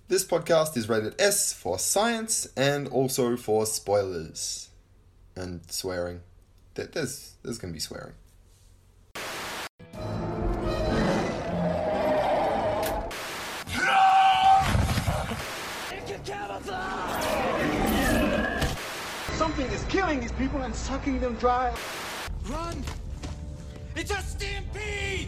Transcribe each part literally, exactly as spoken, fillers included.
This podcast is rated S for science and also for spoilers and swearing. There's there's going to be swearing. Something is killing these people and sucking them dry. Run! It's a stampede!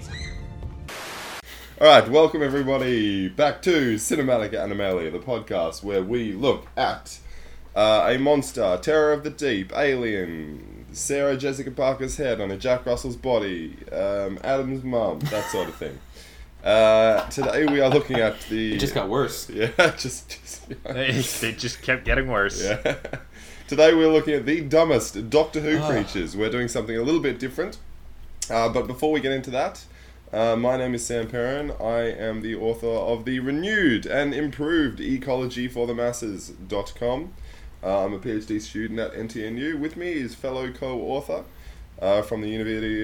Alright, welcome everybody back to Cinematic Animalia, the podcast where we look at uh, a monster, terror of the deep, alien, Sarah Jessica Parker's head on a Jack Russell's body, um, Adam's mum, that sort of thing. Uh, today we are looking at the... It just got worse. Yeah, just... just yeah. They just kept getting worse. Yeah. Today we're looking at the dumbest Doctor Who Oh. creatures. We're doing something a little bit different. Uh, but before we get into that, uh, my name is Sam Perrin. I am the author of the renewed and improved Ecology for the Masses dot com. Uh, I'm a PhD student at N T N U. With me is fellow co-author uh, from the University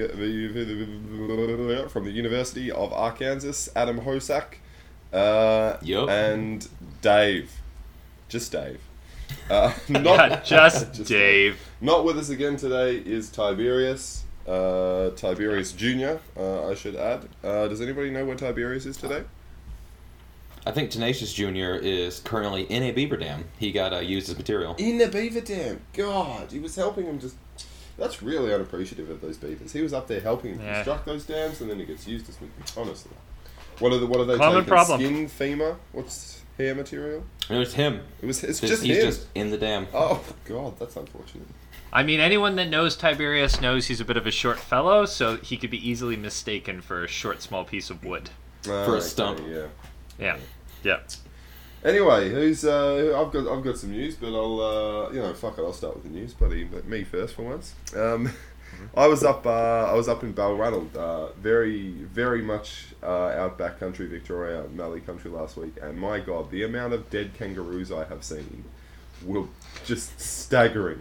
from the University of Arkansas, Adam Hosak, uh, Yup. and Dave. Just Dave. Uh, not, Yeah, just Dave. Not with us again today is Tiberius. Uh, Tiberius Junior, uh, I should add. Uh, does anybody know where Tiberius is today? I think Tenacious Junior is currently in a beaver dam. He got uh, used as material. In the beaver dam. God, he was helping him just... That's really unappreciative of those beavers. He was up there helping him Yeah. construct those dams, and then he gets used as... Honestly. What are, the, what are they Common taking? problem. Skin, femur? What's hair material? It was him. It was. It's Just- just he's him. just in the dam. Oh, God, that's unfortunate. I mean, anyone that knows Tiberius knows he's a bit of a short fellow, so he could be easily mistaken for a short, small piece of wood. Uh, For a stump. Yeah. Yeah. Yeah. Anyway, who's uh, I've got I've got some news, but I'll uh, you know fuck it, I'll start with the news, buddy. But me first for once. Um, I was up uh, I was up in Balranald, uh, very very much uh, outback country, Victoria, Mallee country last week, and my God, the amount of dead kangaroos I have seen will just staggering.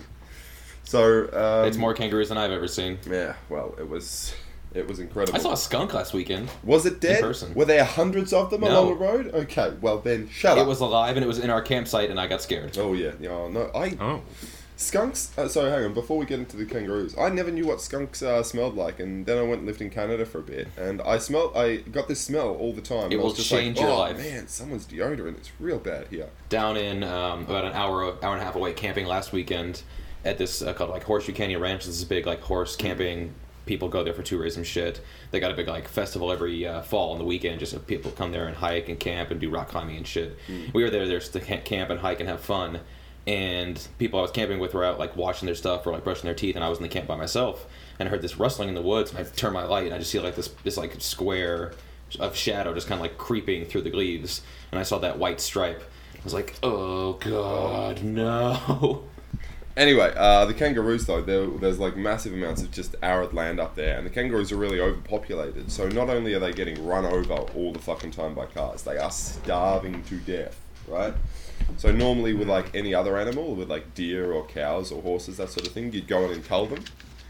So um, It's more kangaroos than I've ever seen. Yeah, well, it was it was incredible. I saw a skunk last weekend. Was it dead? person. Were there hundreds of them No. along the road? Okay, well then, shut It up. was alive and it was in our campsite and I got scared. Oh yeah, yeah. No, I Oh. skunks. Uh, so hang on, before we get into the kangaroos, I never knew what skunks uh, smelled like, and then I went and lived in Canada for a bit, and I smelled. I got this smell all the time. It and I was will just change like, your oh, life." Man, someone's deodorant. It's real bad here. Down in um, about an hour, hour and a half away camping last weekend at this uh, called like Horseshoe Canyon Ranch. This is a big like horse camping. People go there for tourism shit. They got a big like festival every uh, fall on the weekend, just so people come there and hike and camp and do rock climbing and shit. Mm. We were there just to ca- camp and hike and have fun. And people I was camping with were out like washing their stuff or like brushing their teeth, and I was in the camp by myself. And I heard this rustling in the woods, and I turned my light, and I just see like this this like square of shadow just kind of like creeping through the leaves, and I saw that white stripe. I was like, oh god, no. Anyway, uh, the kangaroos though, there, there's like massive amounts of just arid land up there, and the kangaroos are really overpopulated. So not only are they getting run over all the fucking time by cars, they are starving to death, right? So normally with like any other animal, with like deer or cows or horses, that sort of thing, you'd go in and cull them.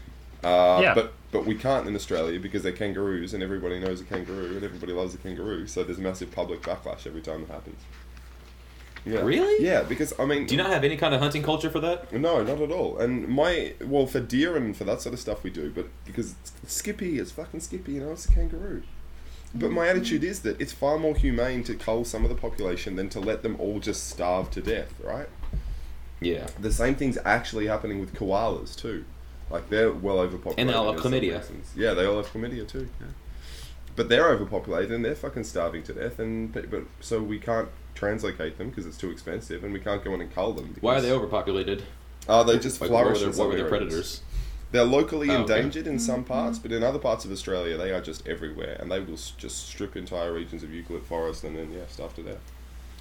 Uh, Yeah. But but we can't in Australia because they're kangaroos, and everybody knows a kangaroo, and everybody loves a kangaroo. So there's massive public backlash every time it happens. Yeah. Really? Yeah, because I mean, Do you not have any kind of hunting culture for that? no, not at all. And my, well, for deer and for that sort of stuff we do, but because it's Skippy, it's fucking Skippy, you know, it's a kangaroo. But my attitude is that it's far more humane to cull some of the population than to let them all just starve to death, right? Yeah. The same thing's actually happening with koalas too. Like, they're well overpopulated. And they all have in some chlamydia. reasons. Yeah, they all have chlamydia too. Yeah. But they're overpopulated and they're fucking starving to death, and but but- so we can't translocate them because it's too expensive, and we can't go in and cull them. Because, Why are they overpopulated? Uh, they just Like, what were flourish their, in what some were their areas. predators? They're locally Oh, okay. endangered in some parts, but in other parts of Australia, they are just everywhere, and they will s- just strip entire regions of eucalypt forest and then, yeah, starve to death.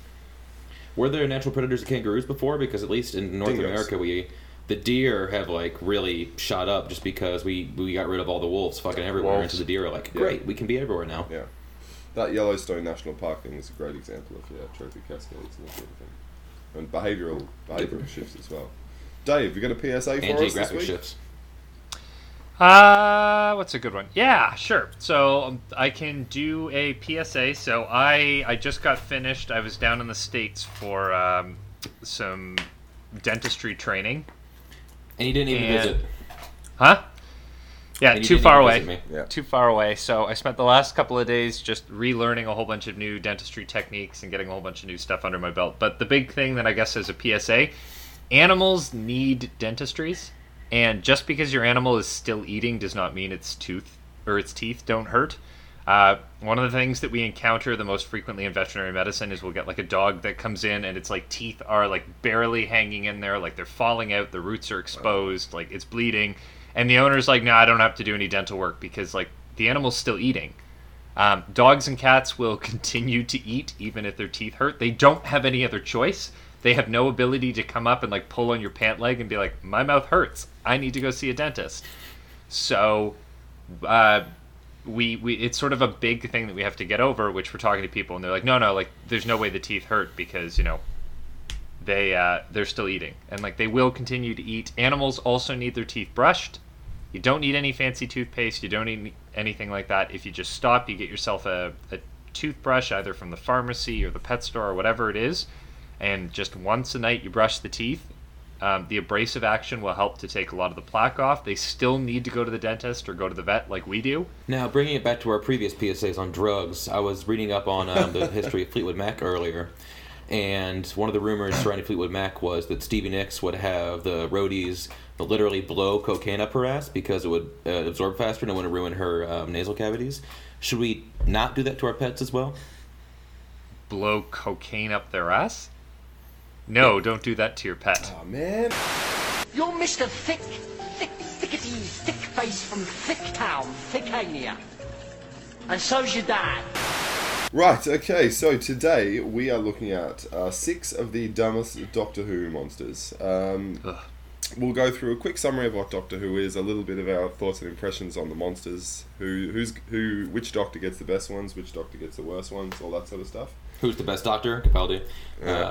Were there natural predators of kangaroos before? Because at least in North Dingoes. America, we the deer have like really shot up just because we we got rid of all the wolves fucking everywhere. Wolves. And so the deer are like, Yeah. great, we can be everywhere now. Yeah. That Yellowstone National Park thing is a great example of, yeah, trophic cascades and that sort of thing. And behavioural behavioural shifts as well. Dave, you got a P S A for And us this geographic week? shifts. Uh, what's a good one? Yeah, sure. So um, I can do a P S A. So I I just got finished. I was down in the States for um, some dentistry training. And you didn't even And- visit. Huh? Yeah, And you too didn't far even away. visit me. Yeah. Too far away. So I spent the last couple of days just relearning a whole bunch of new dentistry techniques and getting a whole bunch of new stuff under my belt. But the big thing that I guess is a P S A, animals need dentistries, and just because your animal is still eating does not mean its tooth or its teeth don't hurt. Uh, one of the things that we encounter the most frequently in veterinary medicine is we'll get like a dog that comes in and it's like teeth are like barely hanging in there, like they're falling out, the roots are exposed, like it's bleeding. And the owner's like, no, nah, I don't have to do any dental work because like the animal's still eating. Um, dogs and cats will continue to eat even if their teeth hurt. They don't have any other choice. They have no ability to come up and like pull on your pant leg and be like, my mouth hurts. I need to go see a dentist. So uh, we we it's sort of a big thing that we have to get over, which we're talking to people and they're like, no, no, like there's no way the teeth hurt because, you know, they uh, they're still eating. And like they will continue to eat. Animals also need their teeth brushed. You don't need any fancy toothpaste. You don't need anything like that. If you just stop, you get yourself a, a toothbrush either from the pharmacy or the pet store or whatever it is, and just once a night you brush the teeth. Um, the abrasive action will help to take a lot of the plaque off. They still need to go to the dentist or go to the vet like we do. Now, bringing it back to our previous P S As on drugs, I was reading up on um, the history of Fleetwood Mac earlier, and one of the rumors surrounding Fleetwood Mac was that Stevie Nicks would have the roadies literally blow cocaine up her ass because it would uh, absorb faster and it wouldn't ruin her um, nasal cavities. Should we not do that to our pets as well? Blow cocaine up their ass? No, don't do that to your pet. Oh, man. You're Mister Thick, Thick, Thickety, Thick Face from Thick Town, Thickania. And so's your dad. Right, okay, so today we are looking at uh, six of the dumbest Doctor Who monsters. Um, Ugh. we'll go through a quick summary of what Doctor Who is, a little bit of our thoughts and impressions on the monsters, who, who's, who, which Doctor gets the best ones, which Doctor gets the worst ones, all that sort of stuff. Who's the best doctor? Capaldi. Uh,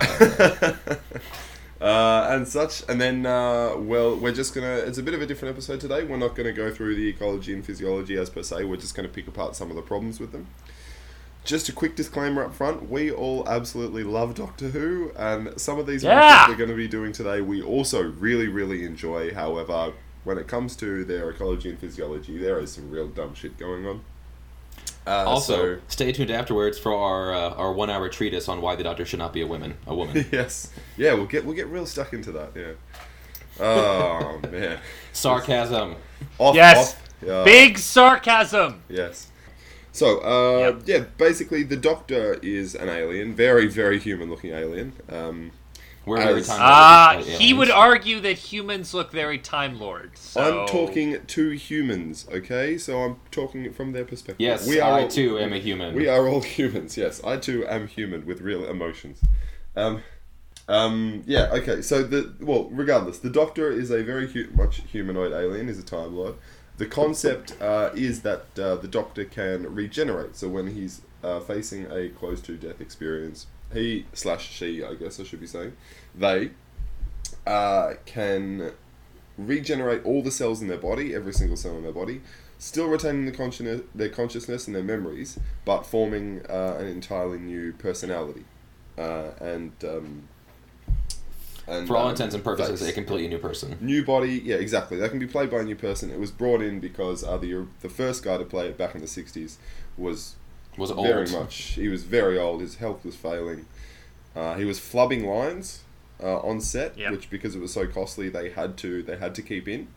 uh, and such, and then, uh, well, we're just gonna, it's a bit of a different episode today. We're not gonna go through the ecology and physiology as per se, we're just gonna pick apart some of the problems with them. Just a quick disclaimer up front, we all absolutely love Doctor Who, and some of these Yeah! monsters we're going to be doing today we also really, really enjoy. However, when it comes to their ecology and physiology, there is some real dumb shit going on. Uh, also, so, stay tuned afterwards for our uh, our one hour treatise on why the doctor should not be a woman. A woman. yes. Yeah, we'll get we'll get real stuck into that, yeah. Oh, man. Sarcasm. Off, Yes! off. Yeah. Big sarcasm! Yes. So, uh, Yep. yeah, basically the Doctor is an alien, very, very human-looking alien. Um, We're very As- time Ah, lords, he would aliens. argue that humans look very Time Lord. So... I'm talking to humans, okay? So I'm talking from their perspective. Yes, we are I all, too am a human. We are all humans, yes. I too am human with real emotions. Um, um, yeah, okay, so, the well, regardless, the Doctor is a very hu- much humanoid alien, is a Time Lord. The concept uh, is that uh, the Doctor can regenerate. So when he's uh, facing a close-to-death experience, he slash she, I guess I should be saying, they uh, can regenerate all the cells in their body, every single cell in their body, still retaining the consciousness, their consciousness and their memories, but forming uh, an entirely new personality. Uh, and um, And, For all um, intents and purposes, that's- a completely new person. New body, yeah, exactly. They can be played by a new person. It was brought in because uh, the the first guy to play it back in the sixties was Was old. very much. He was very old. His health was failing. Uh, he was flubbing lines uh, on set, Yep. which because it was so costly, they had to they had to keep in.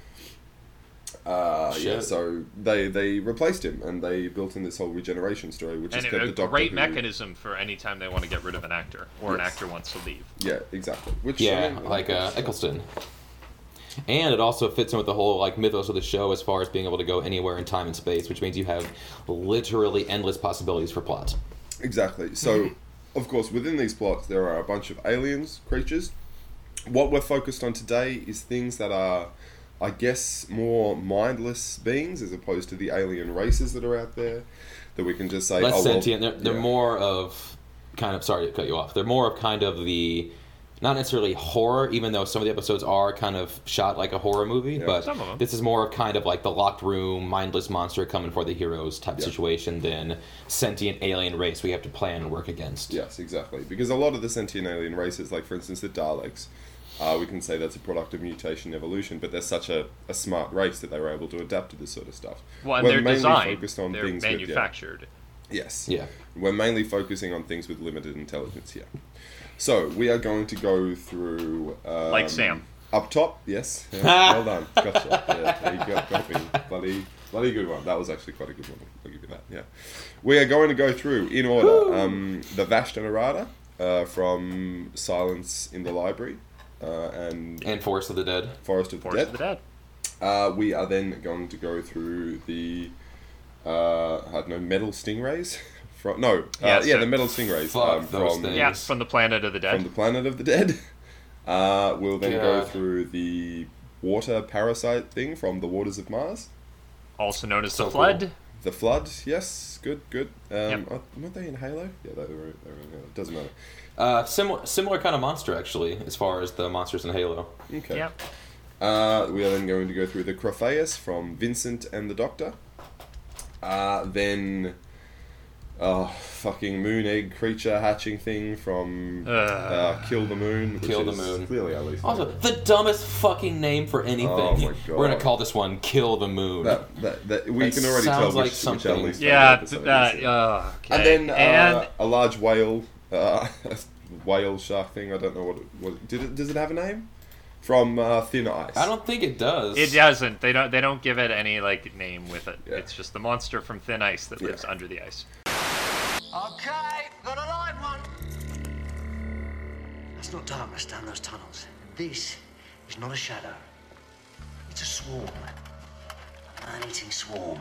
Uh, yeah, Shit. so they they replaced him and they built in this whole regeneration story, which And has a, kept a the Doctor great Who- mechanism for any time they want to get rid of an actor or an Yes. actor wants to leave. Yeah, exactly. Which I Yeah, mean, like uh, Eccleston. And it also fits in with the whole like mythos of the show as far as being able to go anywhere in time and space, which means you have literally endless possibilities for plot. Exactly. So, of course, within these plots, there are a bunch of aliens, creatures. What we're focused on today is things that are, I guess, more mindless beings as opposed to the alien races that are out there. That we can just say, Less oh, well, sentient. They're, they're yeah. more of kind of sorry to cut you off. They're more of kind of the not necessarily horror, even though some of the episodes are kind of shot like a horror movie, Yeah. but Some of them. this is more of kind of like the locked room, mindless monster coming for the heroes type Yeah. situation than sentient alien race we have to plan and work against. Yes, exactly. Because a lot of the sentient alien races, like for instance the Daleks, uh, we can say that's a product of mutation evolution, but they're such a, a smart race that they were able to adapt to this sort of stuff. Well, and We're they're mainly designed. focused on They're things with- yeah. manufactured. Yes. Yeah. We're mainly focusing on things with limited intelligence here. So, we are going to go through... Um, Like Sam. Up top, yes. Yeah, well done. Gotcha. Yeah, there you go. Got me. Bloody, bloody good one. That was actually quite a good one. I'll give you that, yeah. We are going to go through, in order, um, the Vashta Nerada uh, from Silence in the Library uh, and And Forest of the Dead. Forest of the Forest Dead. of the Dead. Uh, we are then going to go through the, uh, I don't know, metal stingrays. From, no, uh, Yeah, yeah, so- the metal stingrays Fuck um, those from things. Yeah, from the Planet of the Dead. from the Planet of the Dead. Uh, we'll then go God. through the water parasite thing from the Waters of Mars. Also known as So the Flood. cool. The Flood, yes, good, good. Um, Yep. uh, weren't they in Halo? Yeah, they were. They were in Halo. Doesn't matter. Uh, similar, similar kind of monster actually, as far as the monsters in Halo. Okay. Yep. Uh, we are then going to go through the Crofeus from Vincent and the Doctor. Uh, then, oh, fucking moon egg creature hatching thing from Uh. uh, Kill the Moon. Which Kill the is Moon. Clearly our least Also, favorite. the dumbest fucking name for anything. Oh my God. We're gonna call this one "Kill the Moon." That, that, that, we That can already sounds tell like which, which something- our least Yeah, favorite episode that. is. Uh, okay. And then uh, And a large whale, uh, whale shark thing. I don't know what it was. Did it? Does it have a name? From uh, Thin Ice. I don't think it does. it doesn't. They don't. They don't give it any like name with it. Yeah. It's just the monster from thin ice that lives Yeah. under the ice. Okay, got a live one. That's not darkness down those tunnels. This is not a shadow. It's a swarm. An eating swarm.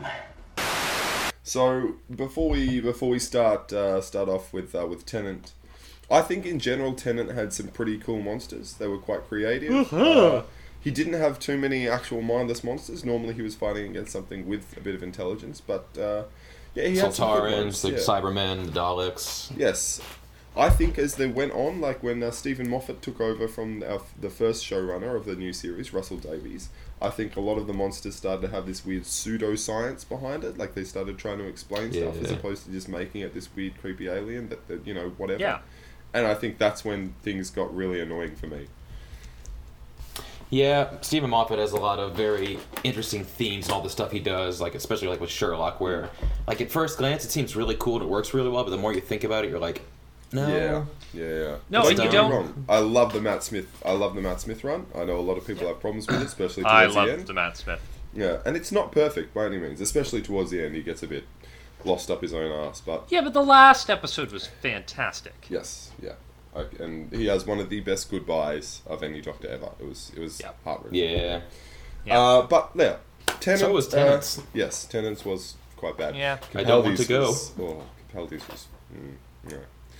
So before we before we start uh, start off with uh, with Tennant, I think in general Tennant had some pretty cool monsters. They were quite creative. Uh, he didn't have too many actual mindless monsters. Normally he was fighting against something with a bit of intelligence, but uh, yeah, he had some good Soltarans, ones. the yeah. Cybermen, the Daleks. Yes. I think as they went on, like when uh, Stephen Moffat took over from our, the first showrunner of the new series, Russell Davies, I think a lot of the monsters started to have this weird pseudoscience behind it. Like they started trying to explain stuff as Yeah. opposed to just making it this weird, creepy alien that, that you know, whatever. Yeah. And I think that's when things got really annoying for me. Yeah, Stephen Moffat has a lot of very interesting themes and all the stuff he does, like especially like with Sherlock, where like at first glance it seems really cool and it works really well, but the more you think about it, you're like, no. Yeah, yeah, yeah. No, But and you don't get me don't- wrong. I love the Matt Smith. I love the Matt Smith run. I know a lot of people have problems with it, especially towards I the love end. the Matt Smith. Yeah, and it's not perfect by any means, especially towards the end. He gets a bit lost up his own ass, but Yeah, but the last episode was fantastic. yes, yeah. I, and he has one of the best goodbyes of any Doctor ever. It was, it was Yeah. heart-wrenching. Yeah. Yeah. Uh, but yeah, Tennant. So was Tennant's. Uh, yes, Tennant's was quite bad. Yeah. I don't want to Capaldi's go. Was, oh, Capaldi's was. Mm, yeah.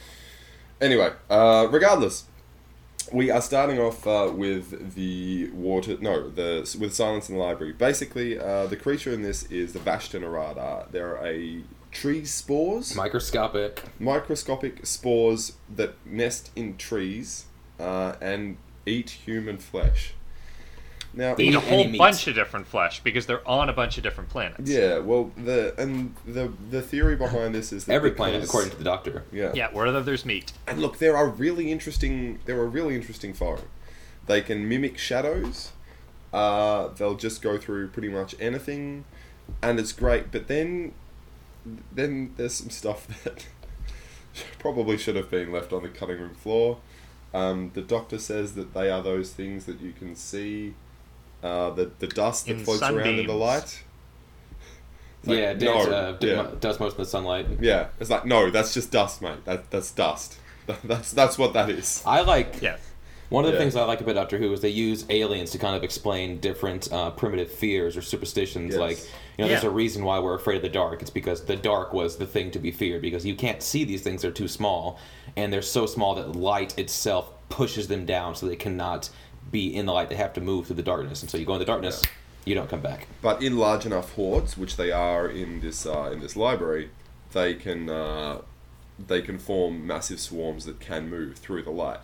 Anyway, uh, regardless, we are starting off uh, with the water. No, the with Silence in the Library. Basically, uh, the creature in this is the Vashta Nerada. There are a tree spores, Microscopic. microscopic spores that nest in trees uh, and eat human flesh. Now, They eat a Eat whole any meat. bunch of different flesh because they're on a bunch of different planets. yeah, well, the and the the theory behind this is that Every planet, because- according to the Doctor. yeah, Yeah, wherever there's meat. and look, there are really interesting. There are really interesting foe. They can mimic shadows. Uh, they'll just go through pretty much anything, and it's great. But then, then there's some stuff that probably should have been left on the cutting room floor. Um, the Doctor says that they are those things that you can see. Uh, the the dust that In floats around in the sunbeams. light. It's like, yeah, no, does, uh, d- yeah. mo- does most of the sunlight. Yeah, it's like no, that's just dust, mate. That that's dust. That's that's what that is. I like. Yeah. One of the Yeah. things I like about Doctor Who is they use aliens to kind of explain different uh, primitive fears or superstitions. Yes. Like, you know, there's Yeah. a reason why we're afraid of the dark. It's because the dark was the thing to be feared because you can't see these things; they're too small, and they're so small that light itself pushes them down, so they cannot be in the light. They have to move through the darkness, and so you go in the darkness, you don't come back. But in large enough hordes, which they are in this uh, in this library, they can uh, they can form massive swarms that can move through the light.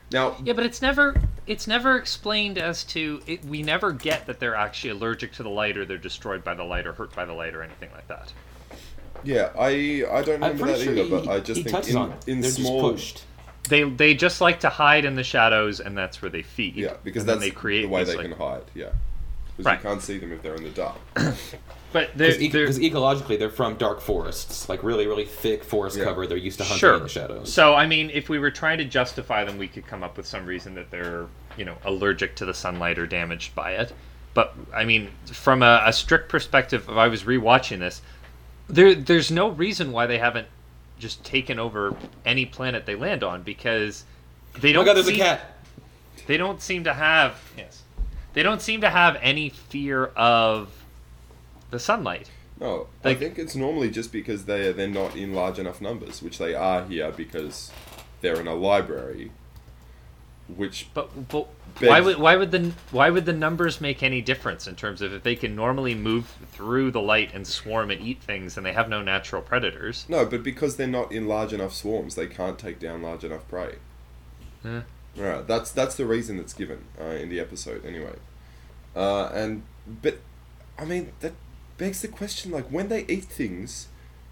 Now, Yeah, but it's never it's never explained as to it, we never get that they're actually allergic to the light or they're destroyed by the light or hurt by the light or anything like that. yeah, I I don't I'm remember pretty that sure either, he, but I just he think touches in, on it. in They're small, just pushed. They they just like to hide in the shadows, and that's where they feed. yeah, because and then that's they create the way these, they like- can hide. Yeah, because Right. you can't see them if they're in the dark. But they're, Because they're ecologically, they're from dark forests, like really, really thick forest Yeah. cover. They're used to hunting sure. in the shadows. So I mean, if we were trying to justify them, we could come up with some reason that they're you know allergic to the sunlight or damaged by it. But I mean, from a, a strict perspective, if I was rewatching this, there there's no reason why they haven't just taken over any planet they land on, because they Oh don't. my god, there's seem, a cat! They don't seem to have yes. They don't seem to have any fear of the sunlight. No, Like- I think it's normally just because they they're not in large enough numbers, which they are here because they're in a library. Which But, but Begs- why would why would the why would the numbers make any difference in terms of if they can normally move through the light and swarm and eat things and they have no natural predators? no, but because they're not in large enough swarms, they can't take down large enough prey. Yeah. Right, that's that's the reason that's given uh, in the episode anyway. Uh, and but I mean that begs the question: like when they eat things,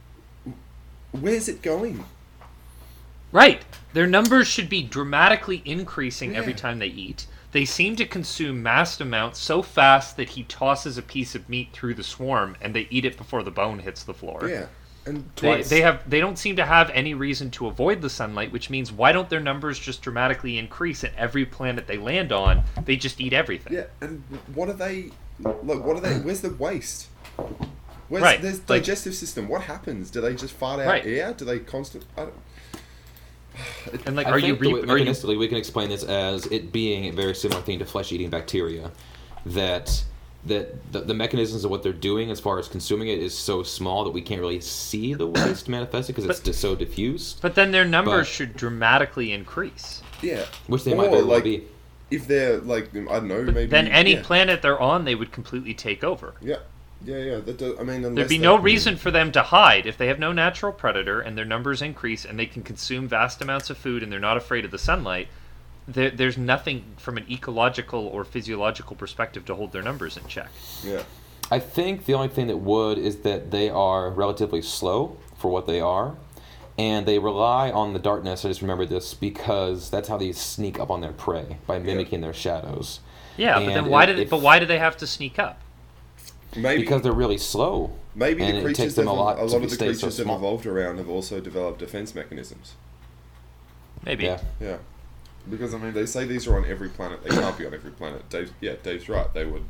where's it going? Right. Their numbers should be dramatically increasing every Yeah. time they eat. They seem to consume mass amounts so fast that he tosses a piece of meat through the swarm and they eat it before the bone hits the floor. Yeah, and They, twice. they have they don't seem to have any reason to avoid the sunlight, which means why don't their numbers just dramatically increase at every planet they land on? They just eat everything. Yeah, and what are they? Like, what are they? Where's the waste? Where's Right, there's like- digestive system? What happens? Do they just fart out Right. air? Do they constant? I don't, And like, I are you think the way- re- are you mechanistically we can explain this as it being a very similar thing to flesh-eating bacteria, that that the, the mechanisms of what they're doing as far as consuming it is so small that we can't really see the waste manifested because it's But- just so diffused. But then their numbers But- should dramatically increase. yeah, Which they or might very well like be. if they're like I don't know, But maybe then any yeah. planet they're on, they would completely take over. Yeah, yeah, yeah. That does, I mean, unless There'd be they- no reason for them to hide if they have no natural predator and their numbers increase and they can consume vast amounts of food and they're not afraid of the sunlight. There, there's nothing from an ecological or physiological perspective to hold their numbers in check. Yeah, I think the only thing that would is that they are relatively slow for what they are, and they rely on the darkness. I just remember this because that's how they sneak up on their prey, by mimicking their shadows. Yeah, but then And why if- did they, if- but why do they have to sneak up? maybe Because they're really slow. maybe and the it creatures takes that them a lot a to lot of the stay so creatures that small. evolved around have also developed defense mechanisms. Maybe. Yeah. Yeah, because I mean, they say these are on every planet. They can't be on every planet. Dave, yeah, Dave's right. They would.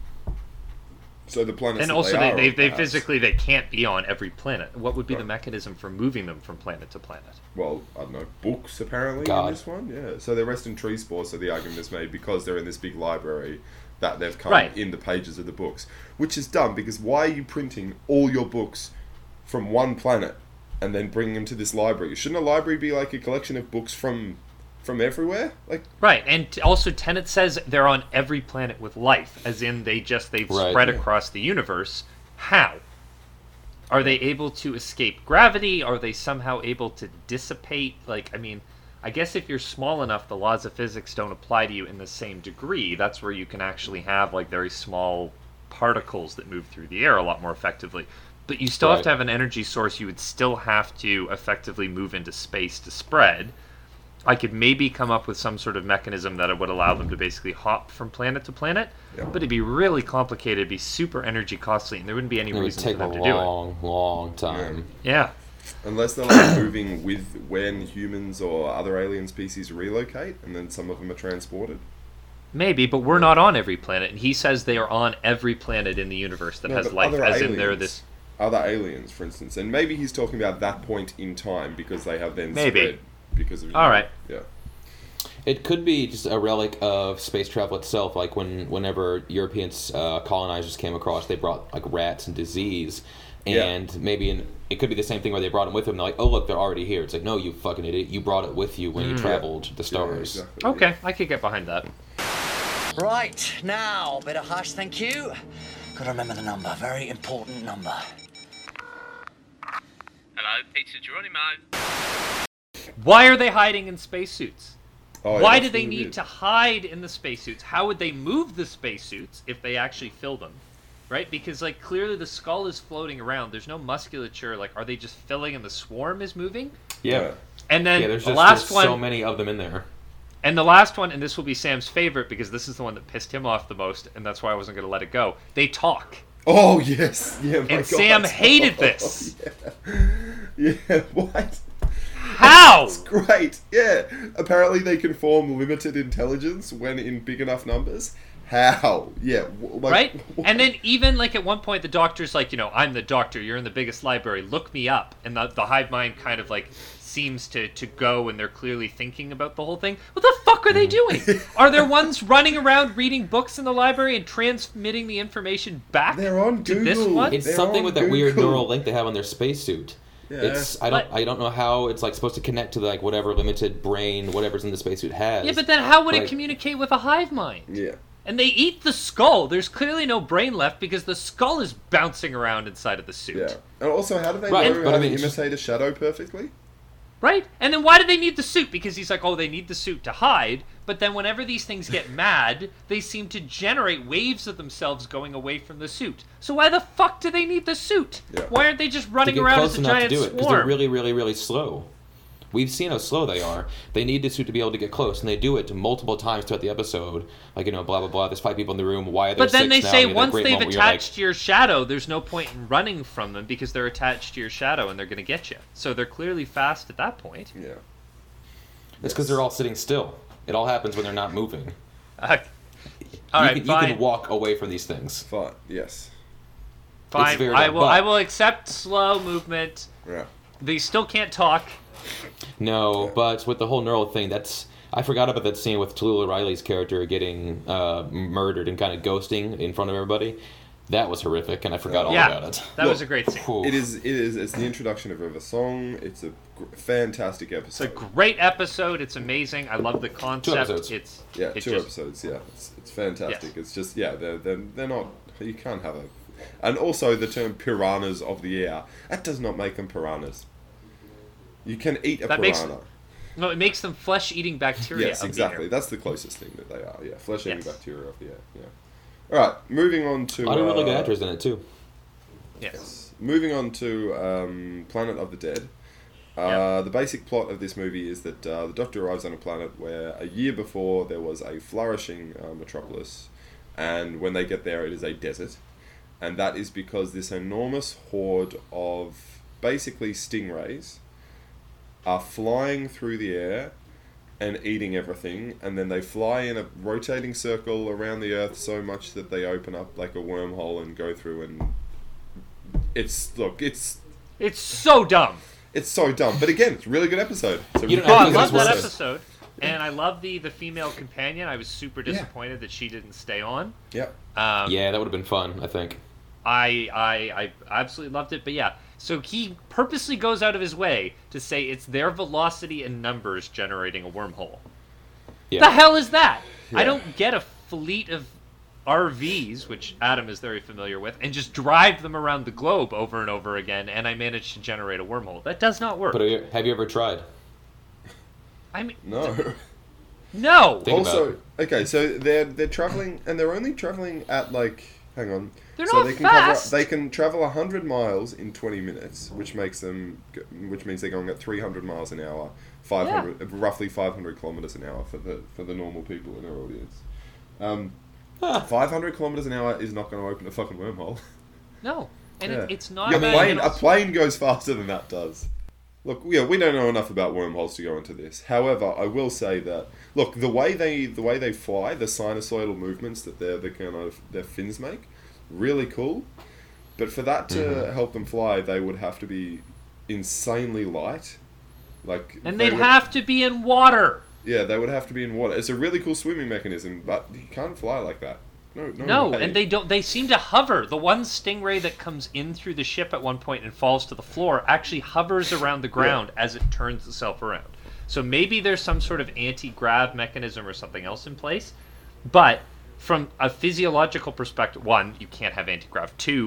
So the planets And that also, they, they, are they, on, they perhaps- physically they can't be on every planet. What would be the Right. mechanism for moving them from planet to planet? Well, I don't know, books apparently God. in this one. Yeah, so they're resting tree spores. So the argument is made because they're in this big library that they've come Right. in the pages of the books, which is dumb because why are you printing all your books from one planet and then bringing them to this library? Shouldn't a library be like a collection of books from from everywhere? Like, Right, and t- also Tenet says they're on every planet with life, as in they just they've Right. spread Yeah. across the universe. How? Are they able to escape gravity? Are they somehow able to dissipate? Like, I mean, I guess if you're small enough, the laws of physics don't apply to you in the same degree. That's where you can actually have like very small particles that move through the air a lot more effectively. But you still have Right. to have an energy source. You would still have to effectively move into space to spread. I could maybe come up with some sort of mechanism that would allow them to basically hop from planet to planet, Yeah. but it'd be really complicated, it'd be super energy costly, and there wouldn't be any It would reason for take a them to do it. long, long time. Yeah. unless they're like moving with when humans or other alien species relocate, and then some of them are transported. Maybe, but we're not on every planet, and he says they are on every planet in the universe that No, has but life, other as in they're aliens. this. Other aliens, for instance, and maybe he's talking about that point in time because they have then Maybe. spread because of All right. yeah. It could be just a relic of space travel itself. Like when, whenever Europeans uh, colonizers came across, they brought like rats and disease, Yeah. and maybe in, it could be the same thing where they brought them with them. They're like, "Oh, look, they're already here." It's like, "No, you fucking idiot! You brought it with you when you traveled to the Yeah, stars." exactly, Okay, I could get behind that. Right, now, bit of hush, thank you. Gotta remember the number, very important number. Hello, Pizza Geronimo. Why are they hiding in spacesuits? Oh, yeah, Why that's do they really need weird. to hide in the spacesuits? How would they move the spacesuits if they actually fill them? Right? Because, like, clearly the skull is floating around. There's no musculature. Like, are they just filling and the swarm is moving? Yeah. And then Yeah, there's the just last there's one... so many of them in there. And the last one, and this will be Sam's favorite because this is the one that pissed him off the most, and that's why I wasn't going to let it go. They talk. Oh, yes. Yeah, my And God. Sam hated this. Yeah, yeah. What? How? It's great. Yeah. Apparently they can form limited intelligence when in big enough numbers. How? Yeah. w- Like, Right? And then even, like, at one point, the doctor's like, you know, I'm the doctor, you're in the biggest library, look me up. And the, the hive mind kind of, like, seems to, to go, and they're clearly thinking about the whole thing. What the fuck are they doing? Are there ones running around reading books in the library and transmitting the information back They're on to Google. this one? It's They're something on with that weird Google. neural link they have on their spacesuit. Yeah. It's I don't But- I don't know how it's like supposed to connect to like whatever limited brain whatever's in the spacesuit has. Yeah, but then how would it Like- communicate with a hive mind? Yeah. And they eat the skull. There's clearly no brain left because the skull is bouncing around inside of the suit. Yeah. And also, how do they Right, know but how I mean, to it's just- imitate a shadow perfectly? Right? And then why do they need the suit? Because he's like, oh, they need the suit to hide. But then whenever these things get mad, they seem to generate waves of themselves going away from the suit. So why the fuck do they need the suit? Yeah. Why aren't they just to running get around close as a enough giant to do it because swarm? they're really really really slow. We've seen how slow they are. They need the suit to be able to get close, and they do it multiple times throughout the episode. Like, you know, blah blah blah. There's five people in the room. Why are there But then six they now? say And you have that once great they've moment where you're like, attached to your shadow, there's no point in running from them because they're attached to your shadow and they're going to get you. So they're clearly fast at that point. Yeah. it's because they're all sitting still. It all happens when they're not moving. Uh, all you, right, can, you fine. can walk away from these things. Fine. Yes. Fine. very I dumb, will. but- I will accept slow movement. Yeah. They still can't talk. No, but with the whole neural thing, that's I forgot about that scene with Tallulah Riley's character getting uh, murdered and kind of ghosting in front of everybody. That was horrific, and I forgot all yeah, about it. that was a great scene. Whew. It is. It is. It's the introduction of River Song. It's a gr- fantastic It's a episode. great episode. It's amazing. I love the concept. episodes. It's Yeah, it's two just, episodes. Yeah, it's, it's fantastic. Yes. It's just yeah, they're, they're they're not. You can't have a. And also the term piranhas of the air. That does not make them piranhas. You can eat a That makes- piranha. No, it makes them flesh-eating bacteria. Yes, of the exactly. air. That's the closest thing that they are. Yeah, flesh-eating Yes. bacteria of the air. Yeah. All right, moving on to. A lot of really good uh, actors in it too. Yes. Moving on to um, Planet of the Dead. Uh, Yeah. The basic plot of this movie is that uh, the Doctor arrives on a planet where a year before there was a flourishing uh, metropolis, and when they get there, it is a desert, and that is because this enormous horde of basically stingrays are flying through the air and eating everything, and then they fly in a rotating circle around the Earth so much that they open up like a wormhole and go through, and it's look, it's It's so dumb. it's so dumb, but again, it's a really good episode. It's a You don't Oh, really I good love that episode. episode. And I love the, the female companion. I was super disappointed that she didn't stay on. Yeah, Um, Yeah, that would have been fun. I think. I, I I absolutely loved it. But yeah, so he purposely goes out of his way to say it's their velocity and numbers generating a wormhole. Yeah. The hell is that? I Yeah. don't get a fleet of R Vs, which Adam is very familiar with, and just drive them around the globe over and over again, and I manage to generate a wormhole. That does not work. But have you, have you ever tried? I mean, no. no. Think about Also, it. okay, so they're they're traveling, and they're only traveling at like, hang on. They're so not they can fast. Cover, they can travel one hundred miles in twenty minutes, which makes them, go- which means they're going at three hundred miles an hour, five hundred, roughly five hundred kilometers an hour for the for the normal people in our audience. Um, five hundred kilometers an hour is not going to open a fucking wormhole. No. And Yeah. it, it's not Your bad. plane, And a also- plane goes faster than that does. Look, yeah, we don't know enough about wormholes to go into this. However, I will say that look, the way they the way they fly, the sinusoidal movements that their the kind of their fins make, really cool. But for that to Mm-hmm. help them fly, they would have to be insanely light. Like And they they'd would- have to be in water. yeah, they would have to be in water. It's a really cool swimming mechanism, but you can't fly like that. No, no, No, way. and they don't. They seem to hover. The one stingray that comes in through the ship at one point and falls to the floor actually hovers around the ground as it turns itself around. So maybe there's some sort of anti-grav mechanism or something else in place. But from a physiological perspective, one, you can't have anti-grav. Two,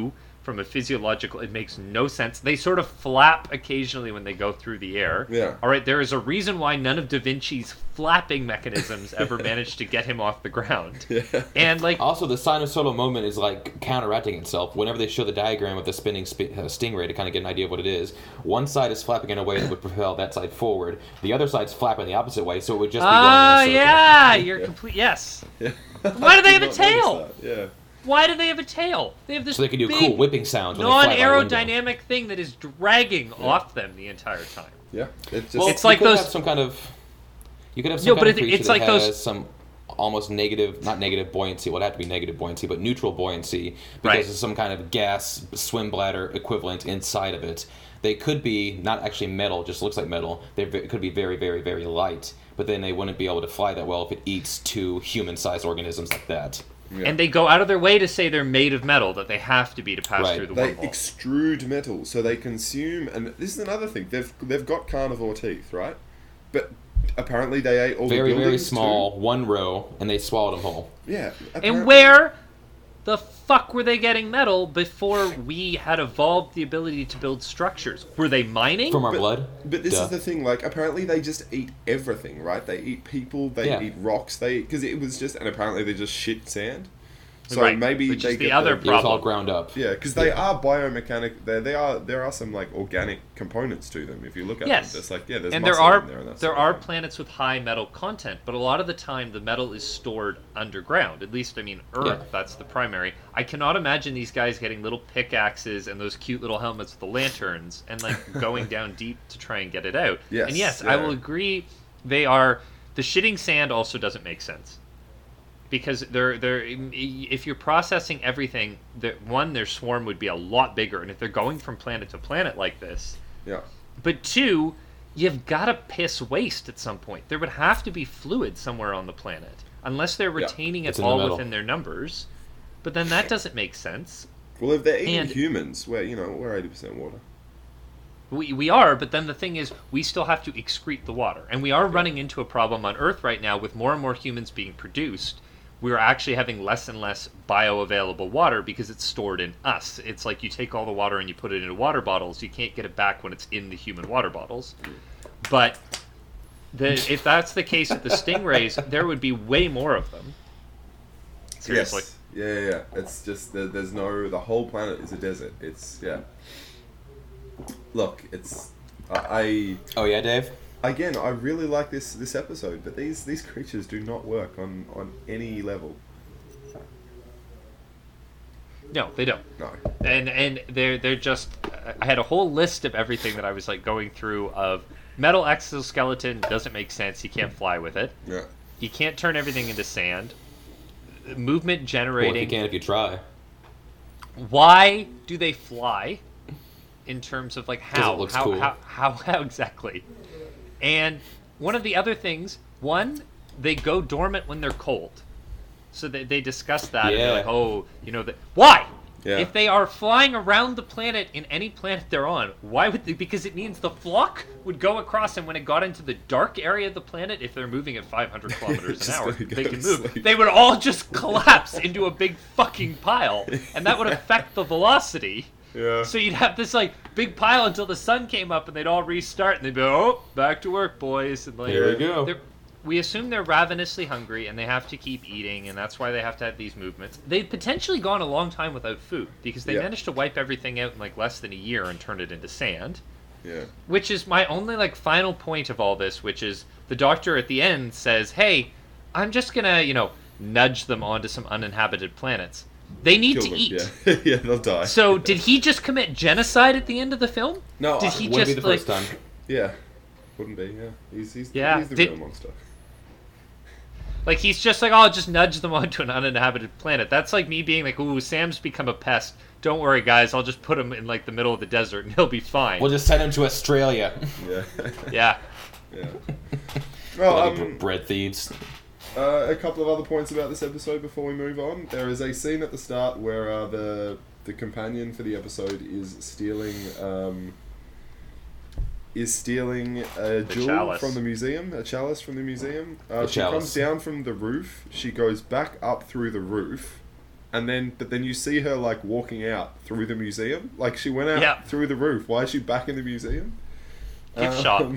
from a physiological, it makes no sense. They sort of flap occasionally when they go through the air. Yeah. All right, there is a reason why none of Da Vinci's flapping mechanisms ever managed to get him off the ground. Yeah. And like, Also, the Sign of Solo moment is like counteracting itself. Whenever they show the diagram of the spinning sp- uh, stingray to kind of get an idea of what it is, one side is flapping in a way that would propel that side forward. The other side's flapping the opposite way, so it would just be going in oh a circle. yeah, you're complete. Yes. Yeah. Why do they I have did a not tail? notice that, Yeah. Why do they have a tail? They have this So they can do big, cool whipping sounds when they fly by a window. non-aerodynamic thing that is dragging off them the entire time. Yeah. It just, Well, It's you like could those- have some kind of. You could have some No, kind but of it- creature it's that like has those- some almost negative, not negative buoyancy. Well, it'd have to be negative buoyancy, but neutral buoyancy because Right. there's some kind of gas swim bladder equivalent inside of it. They could be not actually metal, just looks like metal. They could be very, very, very light, but then they wouldn't be able to fly that well if it eats two human-sized organisms like that. yeah. And they go out of their way to say they're made of metal, that they have to be to pass Right. through the They wormhole. extrude metal, so they consume, and this is another thing. They've they've got carnivore teeth, right? But apparently they ate all Very, the very buildings small, one row, and they swallowed them whole. Too. Yeah. And apparently- where the fuck were they getting metal before we had evolved the ability to build structures? Were they mining? From our But- blood? But this Duh. is the thing. Like, apparently they just eat everything, right? They eat people. They Yeah. eat rocks. They because it was just, and apparently they just shit sand. So Right, maybe which they is the get other It was all problem. ground up. Yeah, because they are biomechanic. There, they are. There are some like organic components to them. If you look at Yes. them, it's like yeah, there's and there muscle are in there. And that there sort of are thing. planets with high metal content, but a lot of the time the metal is stored underground. At least, I mean, Earth. Yeah. That's the primary. I cannot imagine these guys getting little pickaxes and those cute little helmets with the lanterns and like going down deep to try and get it out. Yes, and yes, I yeah. will agree. They are the shitting sand also doesn't make sense. Because they're they're if you're processing everything, that one, their swarm would be a lot bigger, and if they're going from planet to planet like this, Yeah. but two, you've got to piss waste at some point. There would have to be fluid somewhere on the planet, unless they're Yeah, retaining it's it in the all middle. within their numbers. But then that doesn't make sense. Well, if they're eating And- humans, we're you know we're eighty percent water. We we are, but then the thing is, we still have to excrete the water, and we are running into a problem on Earth right now with more and more humans being produced. We're actually having less and less bioavailable water because it's stored in us. It's like you take all the water and you put it into water bottles. You can't get it back when it's in the human water bottles. But the, if that's the case with the stingrays, there would be way more of them. Seriously. Yes. Yeah, yeah, yeah. It's just there, there's no. The whole planet is a desert. It's yeah. Look, it's I. Oh, yeah, Dave? Again, I really like this this episode, but these these creatures do not work on on any level. No, they don't. No. and and they're they're just I had a whole list of everything that I was like going through of metal exoskeleton doesn't make sense. You can't fly with it. Yeah. You can't turn everything into sand. Movement Well, if you generating. can, if you try. Why do they fly? In terms of like how it looks how, cool. how how how exactly? And one of the other things, one, they go dormant when they're cold. So they, they discuss that, and they're Yeah. like, oh, you know, that why? Yeah. If they are flying around the planet in any planet they're on, why would they? Because it means the flock would go across, and when it got into the dark area of the planet, if they're moving at five hundred kilometers an Just hour, gonna go they to can move. sleep. They would all just collapse into a big fucking pile, and that would affect the velocity. Yeah. So you'd have this like big pile until the sun came up, and they'd all restart, and they'd be, oh, back to work, boys. And like, Here we go. they're- we assume they're ravenously hungry, and they have to keep eating, and that's why they have to have these movements. They've potentially gone a long time without food because they Yeah. managed to wipe everything out in like less than a year and turn it into sand. Yeah. Which is my only like final point of all this, which is the doctor at the end says, "Hey, I'm just gonna, you know, nudge them onto some uninhabited planets. They need Kill to them. eat." Yeah. Yeah, they'll die. So did he just commit genocide at the end of the film? No, Did I- he Wouldn't just be the like? first time. Yeah. Wouldn't be. Yeah. He's he's, Yeah, he's the did- real monster. Like he's just like, oh, I'll just nudge them onto an uninhabited planet. That's like me being like, ooh, Sam's become a pest. Don't worry, guys. I'll just put him in like the middle of the desert and he'll be fine. We'll just send him to Australia. Yeah. Yeah. Yeah. Well, Bloody um, bread thieves. Uh, a couple of other points about this episode before we move on. There is a scene at the start where uh, the the companion for the episode is stealing um, is stealing a jewel chalice. from the museum, a chalice from the museum. Uh, The she chalice. comes down from the roof. She goes back up through the roof, and then but then you see her like walking out through the museum. Like she went out Yeah. through the roof. Why is she back in the museum? Gift shop.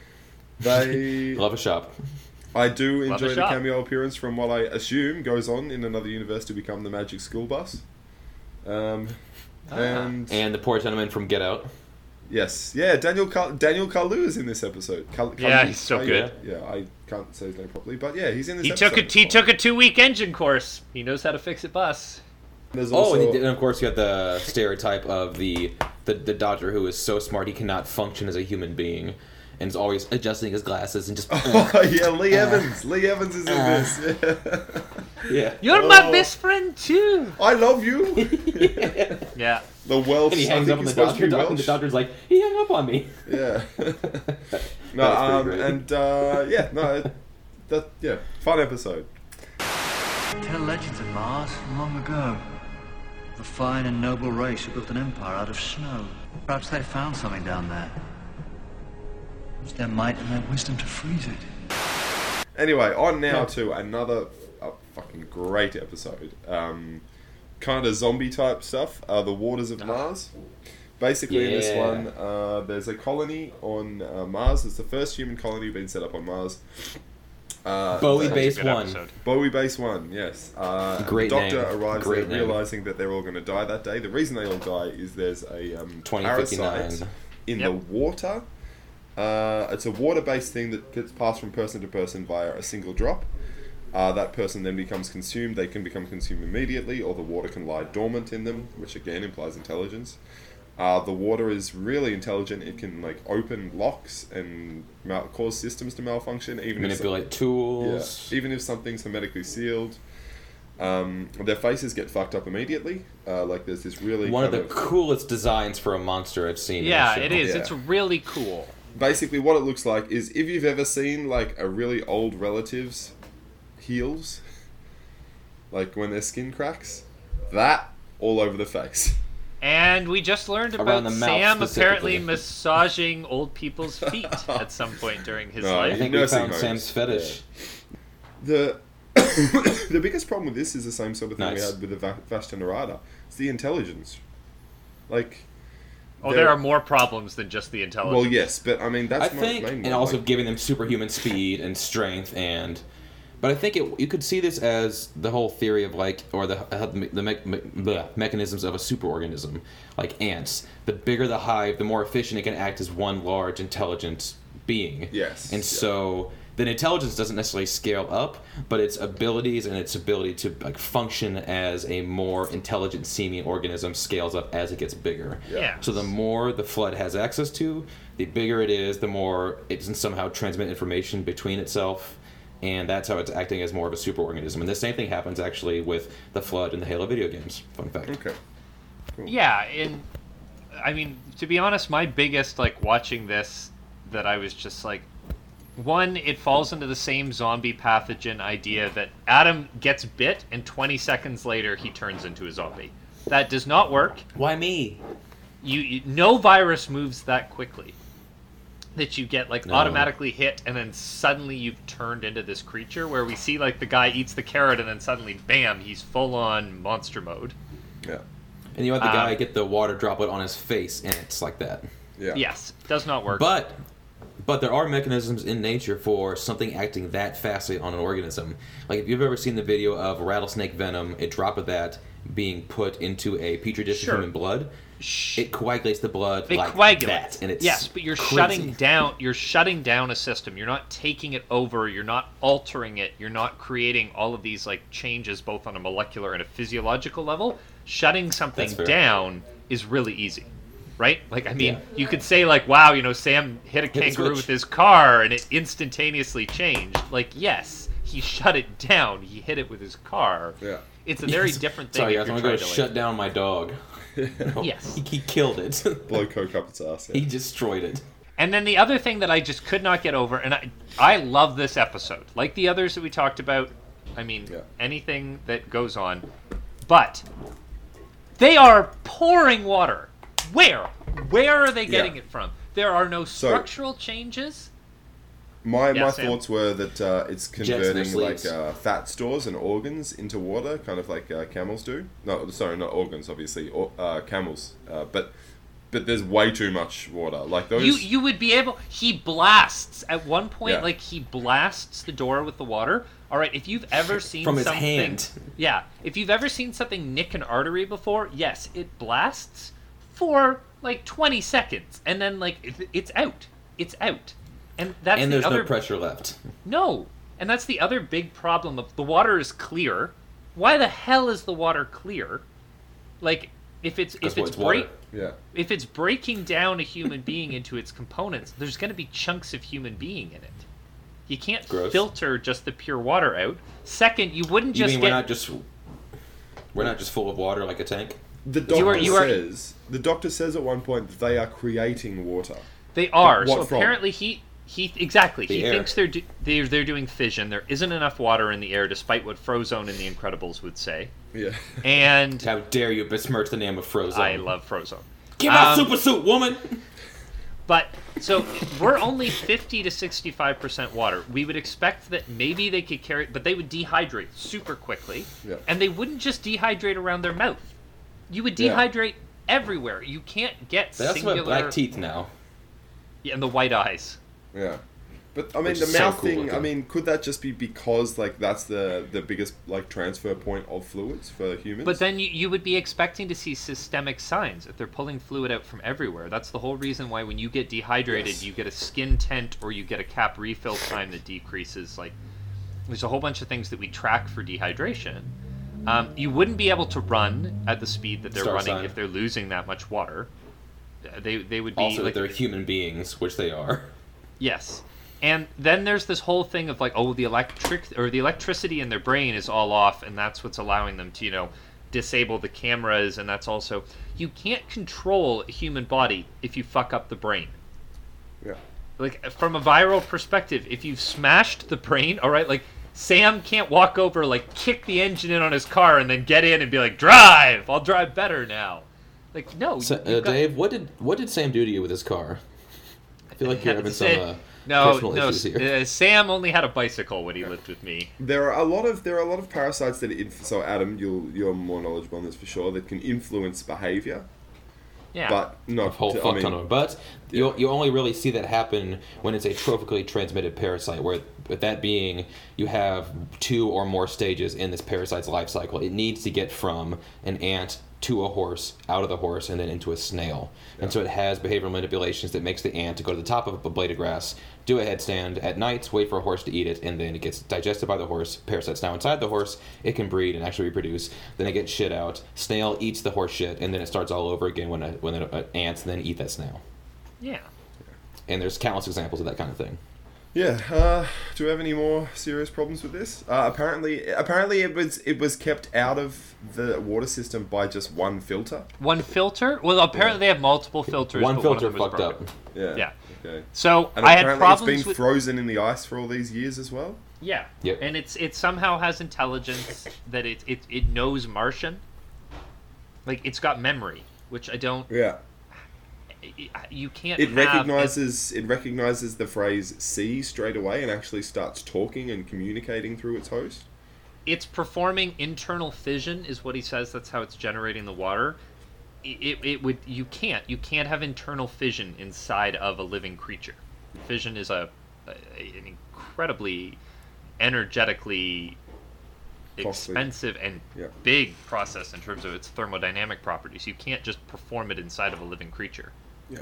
They Love a shop. I do Love enjoy a the shop. cameo appearance from what I assume goes on in another universe to become the Magic School Bus. Um, and, And the poor gentleman from Get Out. yes, yeah, Daniel Cal- Daniel Kalu is in this episode. Cal- Yeah, Kalu- he's so I- good. Yeah, I can't say his name properly, but yeah, he's in this. He episode. took a he took a two week engine course. He knows how to fix a bus. There's Oh, also, and, he- and of course you got the stereotype of the, the the Dodger who is so smart he cannot function as a human being, and is always adjusting his glasses and just. oh yeah, Lee Evans. Lee Evans is in Uh. this. Yeah. yeah. You're Oh. my best friend too. I love you. Yeah. The Welsh. And he I hangs think up on he's the supposed to Dodger, be and the Welsh. Dodger's like, he hung up on me. Yeah. no, That's pretty um, great. and uh, yeah, no, it- that yeah, fun episode. Tell legends of Mars from long ago. The fine and noble race who built an empire out of snow. Perhaps they found something down there. It was their might and their wisdom to freeze it. Anyway, on now to another uh, fucking great episode. Um, kind of zombie type stuff. Uh, the Waters of Mars. Basically, in this Yeah. one, uh, there's a colony on uh, Mars. It's the first human colony being set up on Mars. Uh, Bowie the- Base Good One. episode. Bowie Base One, yes. Uh, Great the doctor name. arrives Great there name. realizing that they're all going to die that day. The reason they all die is there's a um, twenty parasite fifty-nine. in Yep. the water. Uh, it's a water-based thing that gets passed from person to person via a single drop. Uh, that person then becomes consumed. They can become consumed immediately, or the water can lie dormant in them, which again implies intelligence. Uh, the water is really intelligent. It can like open locks and mal- cause systems to malfunction, even if some- Manipulate yeah, tools. even if something's hermetically sealed. Um, their faces get fucked up immediately. Uh, like there's this really One of kind the coolest designs for a monster I've seen. Yeah, in a it show. is. Yeah. It's really cool. Basically, what it looks like is if you've ever seen like a really old relative's heels, like when their skin cracks, that all over the face. And we just learned Around about the mouth Sam apparently specifically. massaging old people's feet at some point during his No, I life. think we Nursing found homes. Sam's fetish. The the biggest problem with this is the same sort of thing we Nice. had with the Va- Vashta Narada. It's the intelligence. Like, Oh, there- there are more problems than just the intelligence. well, yes, but I mean that's I my think, main and one. also like, giving them superhuman speed and strength, and but I think it, you could see this as the whole theory of like, or the uh, the, the me- me- bleh, mechanisms of a superorganism, like ants. The bigger the hive, the more efficient it can act as one large intelligent being. Yes, and yeah. so the intelligence doesn't necessarily scale up, but its abilities and its ability to like function as a more intelligent seeming organism scales up as it gets bigger. Yeah. So the more the flood has access to, the bigger it is, the more it can somehow transmit information between itself, and that's how it's acting as more of a superorganism. And the same thing happens actually with the flood in the Halo video games. Fun fact. okay. Yeah, and I mean, to be honest, my biggest like watching this that I was just like, one, it falls into the same zombie pathogen idea that Adam gets bit and twenty seconds later he turns into a zombie. That does not work. Why me? You, you no virus moves that quickly. That you get like No. automatically hit and then suddenly you've turned into this creature where we see like the guy eats the carrot and then suddenly bam, he's full on monster mode. Yeah. And you have the Um, guy get the water droplet on his face, and it's like that. Yeah. Yes, does not work. But but there are mechanisms in nature for something acting that fastly on an organism. Like if you've ever seen the video of rattlesnake venom, a drop of that being put into a petri dish Sure. of human blood, it coagulates the blood They like coagulate. that, and it's yes, but you're crazy. shutting down. You're shutting down a system. You're not taking it over. You're not altering it. You're not creating all of these like changes, both on a molecular and a physiological level. Shutting something That's fair. down is really easy, right? Like I mean, Yeah. you could say like, "Wow, you know, Sam hit a the kangaroo switch. with his car and it instantaneously changed." Like, yes, he shut it down. He hit it with his car. Yeah. It's a very Yes. different thing. Sorry, if guys, I'm you're gonna go trying to, shut like, down my dog. Yes. he, he killed it. Blow coke up its ass. He Yeah. destroyed it. And then the other thing that I just could not get over, and I, I love this episode, like the others that we talked about. I mean, Yeah. anything that goes on, but they are pouring water. Where? Where are they getting Yeah. it from? There are no structural changes. My Yeah, my Sam? thoughts were that uh, it's Jets in their converting like sleeves. uh, fat stores and organs into water, kind of like uh, camels do. No, sorry, not organs, obviously, or, uh, camels. Uh, but but there's way too much water. Like those. You you would be able. He blasts at one point. Yeah. Like he blasts the door with the water. All right. If you've ever seen From his something, hand. yeah. If you've ever seen something nick an artery before, yes, it blasts for like twenty seconds, and then like it, it's out. It's out, and that's And the there's other no pressure left. no. And that's the other big problem of the water is clear. Why the hell is the water clear? Like if it's Because if it's it's water. break. Yeah. If it's breaking down a human being into its components, there's going to be chunks of human being in it. You can't Gross. filter just the pure water out. Second, you wouldn't You just mean get. we're not just we're not just full of water like a tank? The doctor You are- you are- says the doctor says at one point that they are creating water. They are. What So from? apparently he he exactly The he air. thinks they're, do, they're they're doing fission. There isn't enough water in the air, despite what Frozone and the Incredibles would say. Yeah. And How dare you besmirch the name of Frozone? I love Frozone. Give out Um, super suit, woman. But so we're only fifty to sixty-five percent water. We would expect that maybe they could carry, but they would dehydrate super quickly, Yeah. and they wouldn't just dehydrate around their mouth. You would Yeah. dehydrate everywhere. You can't get They also singular. have black teeth now. Yeah, and the white eyes. Yeah. But I mean, Which the is so mouth cool thing. I looking. mean, could that just be because like that's the the biggest like transfer point of fluids for humans? But then you, you would be expecting to see systemic signs if they're pulling fluid out from everywhere. That's the whole reason why when you get dehydrated, Yes. you get a skin tent or you get a cap refill time that decreases. Like, there's a whole bunch of things that we track for dehydration. Um, you wouldn't be able to run at the speed that they're Star running sign. if they're losing that much water. Uh, They they would be Also, like they're human beings, which they are. yes. And then there's this whole thing of like, oh, the electric or the electricity in their brain is all off, and that's what's allowing them to, you know, disable the cameras, and that's also you can't control a human body if you fuck up the brain. yeah. Like from a viral perspective, if you've smashed the brain, all right, like Sam can't walk over, like kick the engine in on his car, and then get in and be like, drive, I'll drive better now. Like no, So, you- uh, you've got- Dave, what did what did Sam do to you with his car? I feel like you're having some Say- uh, no, personal no. issues here. Uh, Sam only had a bicycle when he lived with me. There are a lot of there are a lot of parasites that inf- so Adam, you'll you're more knowledgeable on this for sure, that can influence behavior, Yeah. but not. A whole to- fuck I mean, ton of them. But you you only really see that happen when it's a trophically transmitted parasite, where with that being, you have two or more stages in this parasite's life cycle. It needs to get from an ant to a horse, out of the horse, and then into a snail. And so it has behavioral manipulations that makes the ant to go to the top of a blade of grass, do a headstand at night, wait for a horse to eat it, and then it gets digested by the horse. Parasite's now inside the horse, it can breed and actually reproduce. Then it gets shit out. Snail eats the horse shit, and then it starts all over again when a, when an uh, ants then eat that snail. yeah. And there's countless examples of that kind of thing. Yeah. Uh, do we have any more serious problems with this? Uh, apparently, apparently it was it was kept out of the water system by just one filter. One filter? Well, apparently they have multiple filters. One but filter one of them was fucked up. broken. Yeah. Yeah. Okay. So And I had apparently problems it's been with frozen in the ice for all these years as well. yeah, Yep. and it's it somehow has intelligence that it it it knows Martian. Like it's got memory, which I don't. Yeah. You can't. It have recognizes it recognizes the phrase "see" straight away and actually starts talking and communicating through its host. It's performing internal fission, is what he says. That's how it's generating the water. It, it, it would you can't you can't have internal fission inside of a living creature. Fission is a, a an incredibly energetically Costly. expensive and Yeah. big process in terms of its thermodynamic properties. You can't just perform it inside of a living creature. Yeah.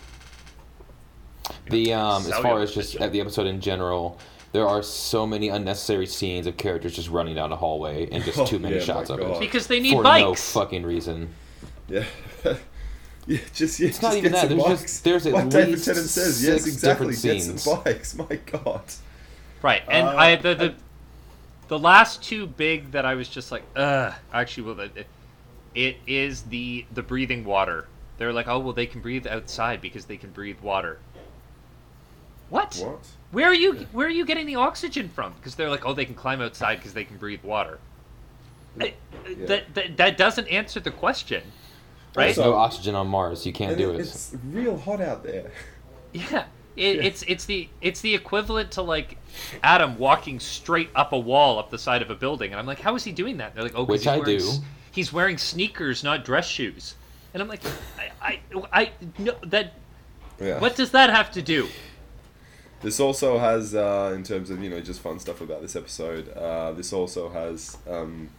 The um, as far Cellular as just fission. at the episode in general, there are so many unnecessary scenes of characters just running down a hallway and just Oh, too many yeah, shots my of God. it Because they need for bikes. no fucking reason. Yeah. Yeah, just yeah, It's not just even get that, some there's bikes. just- there's at like David least Tennant says, yes, six exactly. different Get scenes. some bikes. My God. Right, and Uh, I the, the the last two big that I was just like, ugh. Actually, well, it, it is the the breathing water. They're like, oh well, they can breathe outside because they can breathe water. What? What? Where are you? Where are you getting the oxygen from? Because they're like, oh, they can climb outside because they can breathe water. I- Yeah. That, that that doesn't answer the question, right? There's no oxygen on Mars. You can't And do it- it. It's real hot out there. Yeah, It, Yeah. It's it's the it's the equivalent to like Adam walking straight up a wall up the side of a building, and I'm like, how is he doing that? They're like, oh, 'cause Which he's I wearing, do. s- He's wearing sneakers, not dress shoes, and I'm like, I I, I no that. Yeah. What does that have to do? This also has, uh, in terms of, you know, just fun stuff about this episode, uh, this also has, um,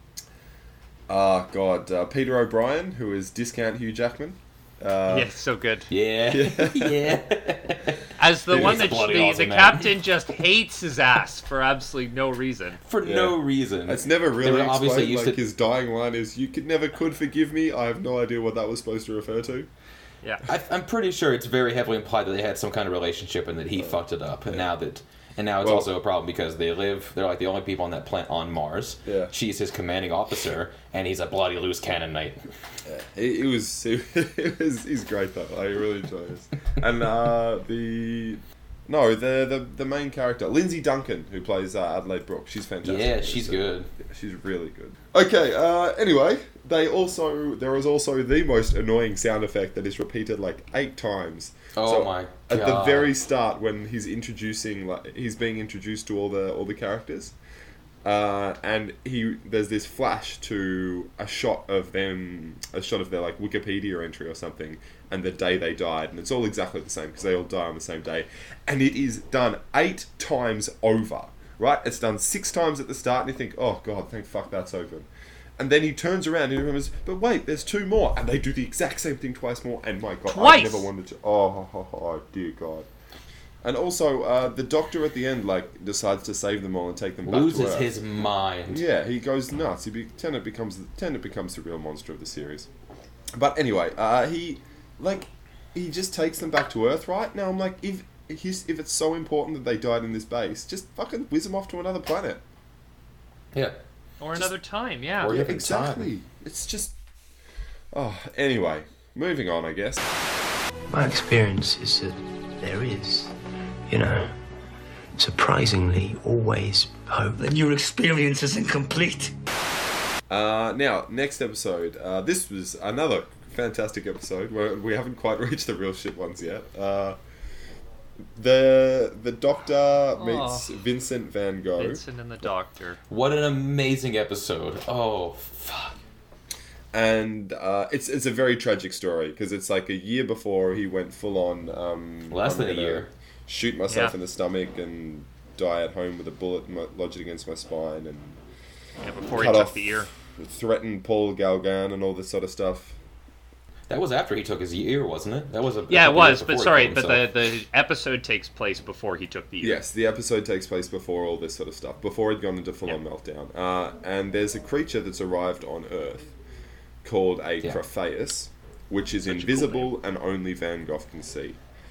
ah, God, uh, Peter O'Brien, who is Discount Hugh Jackman. Uh, Yeah, so good. Yeah. Yeah. As the Dude, one he's that bloody the, awesome, the man. captain just hates his ass for absolutely no reason. For Yeah. no reason. It's never They really were obviously explained, used like, to- his dying line is, you could never could forgive me. I have no idea what that was supposed to refer to. Yeah. I, I'm pretty sure it's very heavily implied that they had some kind of relationship and that he fucked it up. And now that, and now it's Well- also a problem because they live. They're like the only people on that planet on Mars. Yeah. She's his commanding officer, and he's a bloody loose cannon knight. It, it was, it, it was, he's great though. I really enjoy this. And uh, the, no, the, the the main character, Lindsay Duncan, who plays uh, Adelaide Brooke, she's fantastic. Yeah, she's So, good. yeah, she's really good. Okay. Uh, anyway, they also there is also the most annoying sound effect that is repeated like eight times. Oh my At the God. very start, when he's introducing, like he's being introduced to all the all the characters. Uh, and he there's this flash to a shot of them, a shot of their like Wikipedia entry or something, and the day they died, and it's all exactly the same because they all die on the same day, and it is done eight times over. Right, it's done six times at the start, and you think, oh god, thank fuck that's over. And then he turns around and he remembers, but wait, there's two more, and they do the exact same thing twice more. And my god, I Twice! never wanted to. Oh, oh, oh, oh dear god. And also, uh, the doctor at the end, like, decides to save them all and take them back to Loses Earth. his mind. Yeah, he goes nuts. He be- Tennant becomes Tennant becomes the real monster of the series. But anyway, uh, he like he just takes them back to Earth, right? Now I'm like, if he's, if it's so important that they died in this base, just fucking whiz them off to another planet. Yeah. Or another time, yeah. Or- Yeah, different exactly. time. It's just. Oh, anyway, moving on, I guess. My experience is that there is, you know, surprisingly always hope. Then your experience is incomplete. Uh, now, next episode. Uh, this was another fantastic episode where we haven't quite reached the real shit ones yet. Uh, the the Doctor meets Vincent Van Gogh. Vincent and the Doctor. What an amazing episode. Oh, fuck. And uh, it's it's a very tragic story because it's like a year before he went full on. Um, Less I'm than a gonna year. Shoot myself Yeah. in the stomach and die at home with a bullet mo- lodged against my spine and Yeah, before he cut took off, the ear. threatened Paul Galgan and all this sort of stuff. That was after he took his ear, wasn't it? That was a a Yeah, it couple years was, but before he sorry, killed but the, himself. the episode takes place before he took the ear. Yes, the episode takes place before all this sort of stuff, before he'd gone into full-on meltdown. Uh, and there's a creature that's arrived on Earth called a Yeah. Crephaeus, which is Such a cool invisible and only Van Gogh can see.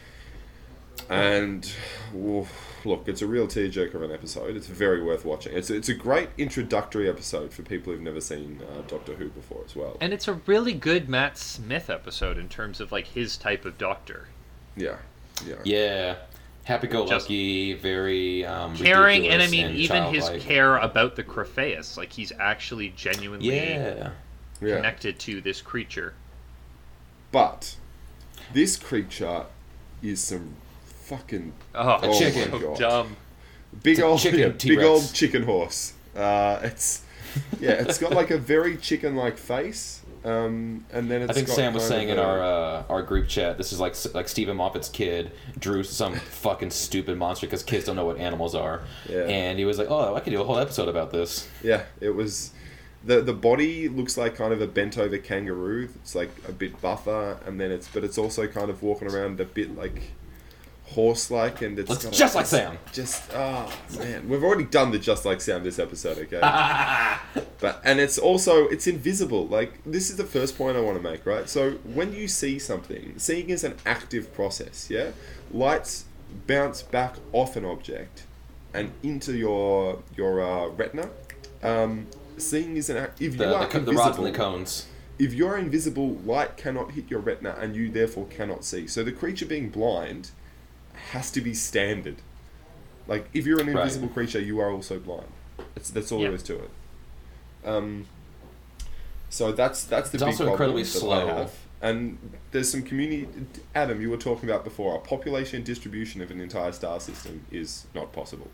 And oof, look, it's a real tearjerker of an episode. It's very worth watching. It's it's a great introductory episode for people who've never seen uh, Doctor Who before as well. And it's a really good Matt Smith episode in terms of like his type of Doctor. Yeah, yeah, Yeah. Happy-go-lucky, very um, Caring, and I ridiculous mean, even his childlike. care about the Crephaeus. Like, he's actually genuinely Yeah. yeah. connected to this creature. But this creature is some fucking Oh, Oh chicken. my so God. dumb. big It's a old chicken yeah, big T-Rex. old chicken horse. Uh, it's yeah, it's got like a very chicken-like face, um, and then it's I think got Sam was kind saying of in a- our uh, our group chat, this is like like Stephen Moffat's kid drew some fucking stupid monster because kids don't know what animals are, Yeah. and he was like, "Oh, I could do a whole episode about this." yeah, it was the the body looks like kind of a bent over kangaroo. It's like a bit buffer, and then it's but it's also kind of walking around a bit like horse-like, and it's Looks got a- just like Sam. Just oh man, we've already done the just like Sam this episode, okay? But and it's also it's invisible. Like this is the first point I want to make, right? So when you see something, seeing is an active process. Yeah, lights bounce back off an object and into your your uh, retina. Um, seeing is an act. If you The, are the, the rods and the invisible, cones. if you're invisible, light cannot hit your retina, and you therefore cannot see. So the creature being blind has to be standard. Like if you're an Right. invisible creature, you are also blind. It's, that's all Yeah. there is to it. Um, so that's that's the It's big also problem incredibly that slow. I have. and there's some community. Adam, you were talking about before. A population distribution of an entire star system is not possible.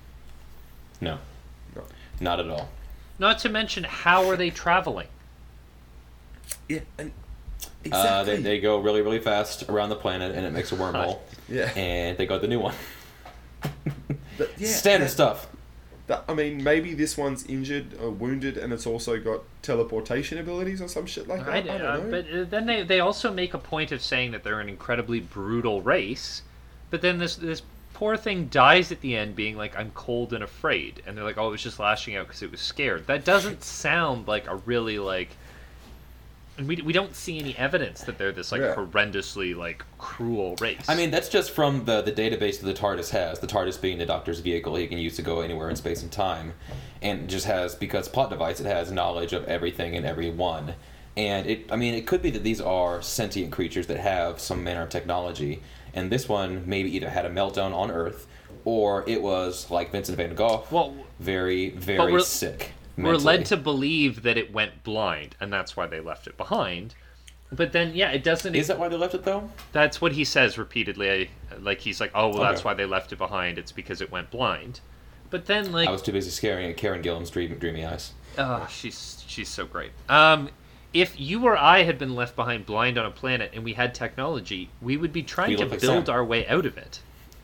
No, No. not at all. Not to mention, how are they traveling? Yeah, and Uh, they, they go really, really fast around the planet, and it makes a wormhole. Yeah. And they go to the new one. But, yeah, Standard that- stuff. That, I mean, maybe this one's injured or wounded, and it's also got teleportation abilities or some shit like that. I, I, don't uh, know. but uh, then they, they also make a point of saying that they're an incredibly brutal race, but then this this poor thing dies at the end being like, I'm cold and afraid, and they're like, oh, it was just lashing out because it was scared. That doesn't sound like a really, like... And we, we don't see any evidence that they're this, like, Yeah. horrendously, like, cruel race. I mean, that's just from the, the database that the TARDIS has. The TARDIS being the Doctor's vehicle he can use to go anywhere in space and time. And it just has, because plot device, it has knowledge of everything and everyone. And it, I mean, it could be that these are sentient creatures that have some manner of technology. And this one maybe either had a meltdown on Earth, or it was, like Vincent van Gogh, Well, very, but very we're- sick. We're mentally. led to believe that it went blind, and that's why they left it behind. But then, yeah, it doesn't... Is that why they left it, though? That's what he says repeatedly. I, like, he's like, oh, well, that's Okay. why they left it behind. It's because it went blind. But then, like... I was too busy staring at Karen Gillan's dream, dreamy eyes. Oh, she's she's so great. Um, if you or I had been left behind blind on a planet and we had technology, we would be trying We to look like build Sam. our way out of it.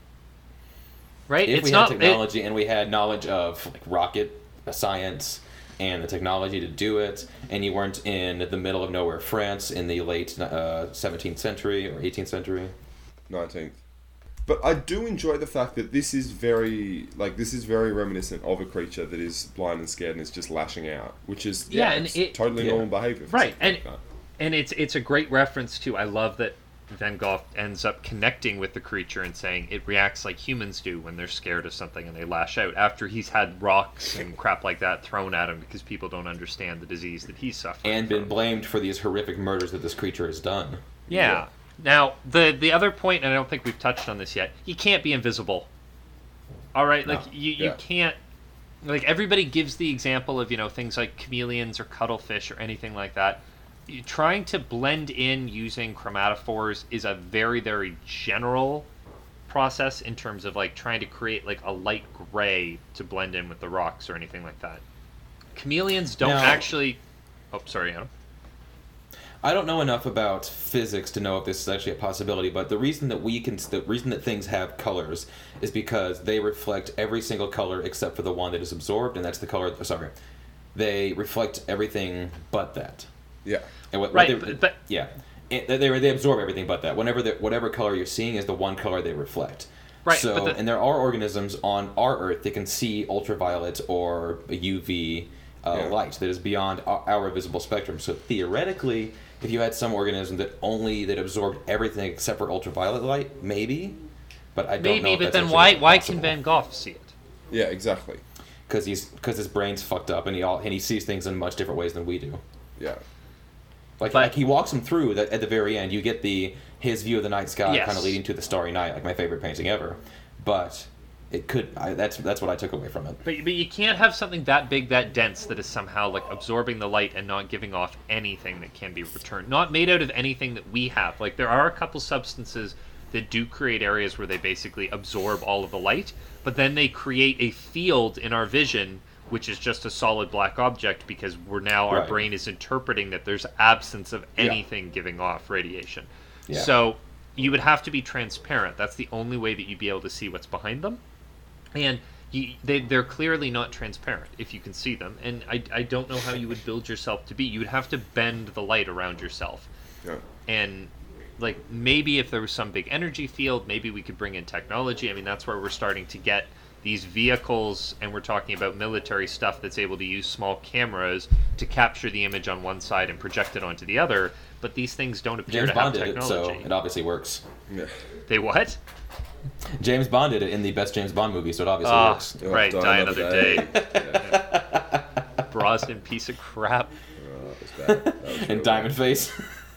Right? If it's we not had it- technology and we had knowledge of like rocket science and the technology to do it, and you weren't in the middle of nowhere France in the late uh, seventeenth century or eighteenth century. nineteenth. But I do enjoy the fact that this is very, like, this is very reminiscent of a creature that is blind and scared and is just lashing out, which is, yeah, Yeah, and it's it- totally yeah. normal behavior. For Right, something and like that. and it's it's a great reference to. I love that Van Gogh ends up connecting with the creature and saying it reacts like humans do when they're scared of something and they lash out. After he's had rocks and crap like that thrown at him because people don't understand the disease that he's suffering And from. been blamed for these horrific murders that this creature has done. Yeah. Now, the the other point, and I don't think we've touched on this yet, you can't be invisible. All right, like you, you Yeah. can't. Like everybody gives the example of you know things like chameleons or cuttlefish or anything like that. You, trying to blend in using chromatophores is a very very general process in terms of like trying to create like a light gray to blend in with the rocks or anything like that. Chameleons don't Now- actually. Oh, sorry, Adam. I don't know enough about physics to know if this is actually a possibility, but the reason that we can, the reason that things have colors is because they reflect every single color except for the one that is absorbed, and that's the color. Sorry, they reflect everything but that. Yeah. And what, Right, what they, but- but- yeah, it, they they absorb everything but that. Whenever the, whatever color you're seeing is the one color they reflect. Right, So, but the- and there are organisms on our Earth that can see ultraviolet or U V uh, Yeah. light that is beyond our, our visible spectrum. So theoretically, if you had some organism that only that absorbed everything except for ultraviolet light, maybe. But I don't know. Maybe, if but that's then actually why why possible. can Van Gogh see it? Yeah, exactly. Because he's because his brain's fucked up and he all and he sees things in much different ways than we do. Yeah. Like, But- like he walks him through that at the very end. You get the his view of the night sky, Yes. kind of leading to the starry night, like my favorite painting ever. But it could. I, that's that's what I took away from it. But, but you can't have something that big, that dense, that is somehow like absorbing the light and not giving off anything that can be returned. Not made out of anything that we have. Like there are a couple substances that do create areas where they basically absorb all of the light, but then they create a field in our vision which is just a solid black object because we're now our Right. brain is interpreting that there's absence of Yeah. anything giving off radiation. Yeah. So you would have to be transparent. That's the only way that you'd be able to see what's behind them. And you, they, they're clearly not transparent if you can see them. And I, I don't know how you would build yourself to be. You would have to bend the light around yourself. Yeah. And like maybe if there was some big energy field, maybe we could bring in technology. I mean, that's where we're starting to get these vehicles, and we're talking about military stuff that's able to use small cameras to capture the image on one side and project it onto the other. But these things don't appear James to have Bond did it, so technology. it obviously works. Yeah. They what? James Bond did it in the best James Bond movie, so it obviously Ah, works. Oh, right, Die Die Another Another Day. Yeah. Brosnan, piece of crap. Oh, that was bad. That was real And Diamond Face.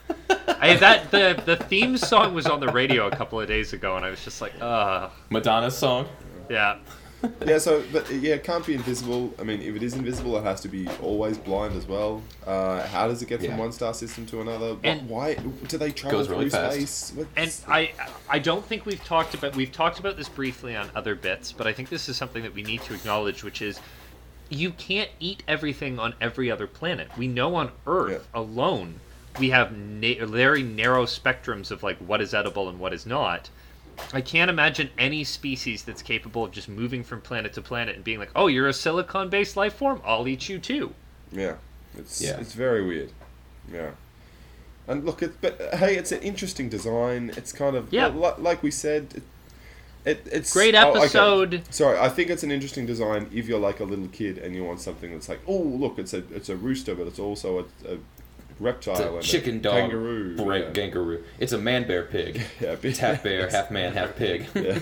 I that the the theme song was on the radio a couple of days ago, and I was just like, uh Madonna's song. yeah. Yeah, so, but yeah, it can't be invisible. I mean, if it is invisible, it has to be always blind as well. Uh, how does it get from Yeah. one star system to another? Wh- And- Why do they travel Goes really through fast. space? And What's- I, I don't think we've talked about we've talked about this briefly on other bits, but I think this is something that we need to acknowledge, which is you can't eat everything on every other planet. We know on Earth Yeah. alone we have na- very narrow spectrums of like what is edible and what is not. I can't imagine any species that's capable of just moving from planet to planet and being like, "Oh, you're a silicon-based life form. I'll eat you too." Yeah, it's Yeah. it's very weird. Yeah, and look, it, but uh, hey, it's an interesting design. It's kind of Yeah. li- like we said. It, it it's Great oh, okay. episode. Sorry, I think it's an interesting design if you're like a little kid and you want something that's like, oh, look, it's a it's a rooster, but it's also a, a reptile It's a and chicken a dog, kangaroo. bra- yeah. kangaroo. It's a man bear pig. Yeah, It's half bear, half man, half pig. Yeah.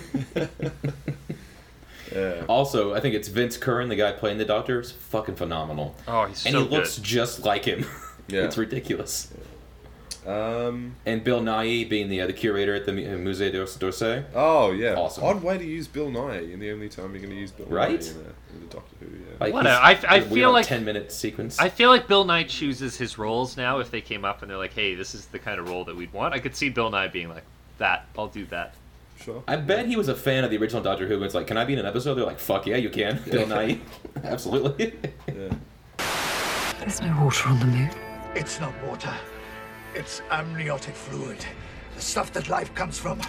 Yeah. Also, I think it's Vince Curran, the guy playing the Doctor, is fucking phenomenal. Oh, he's and so he looks good. just like him. Yeah. It's ridiculous. Um. And Bill Nighy being the uh, the curator at the Mu- Musée d'Orsay. Oh yeah. Awesome. Odd way to use Bill Nye, and the only time you're going to use Bill Right? Nye in a, in a Doctor Who. Yeah. Like, What he's a- I- I a weird, feel like- ten minute sequence. I feel like Bill Nye chooses his roles now. If they came up and they're like, "Hey, this is the kind of role that we'd want," I could see Bill Nye being like, "That, I'll do that." Sure. I bet he was a fan of the original Doctor Who. And it's like, can I be in an episode? They're like, fuck yeah, you can. Bill Nighy. Absolutely. Yeah. There's no water on the moon. It's not water. It's amniotic fluid. The stuff that life comes from.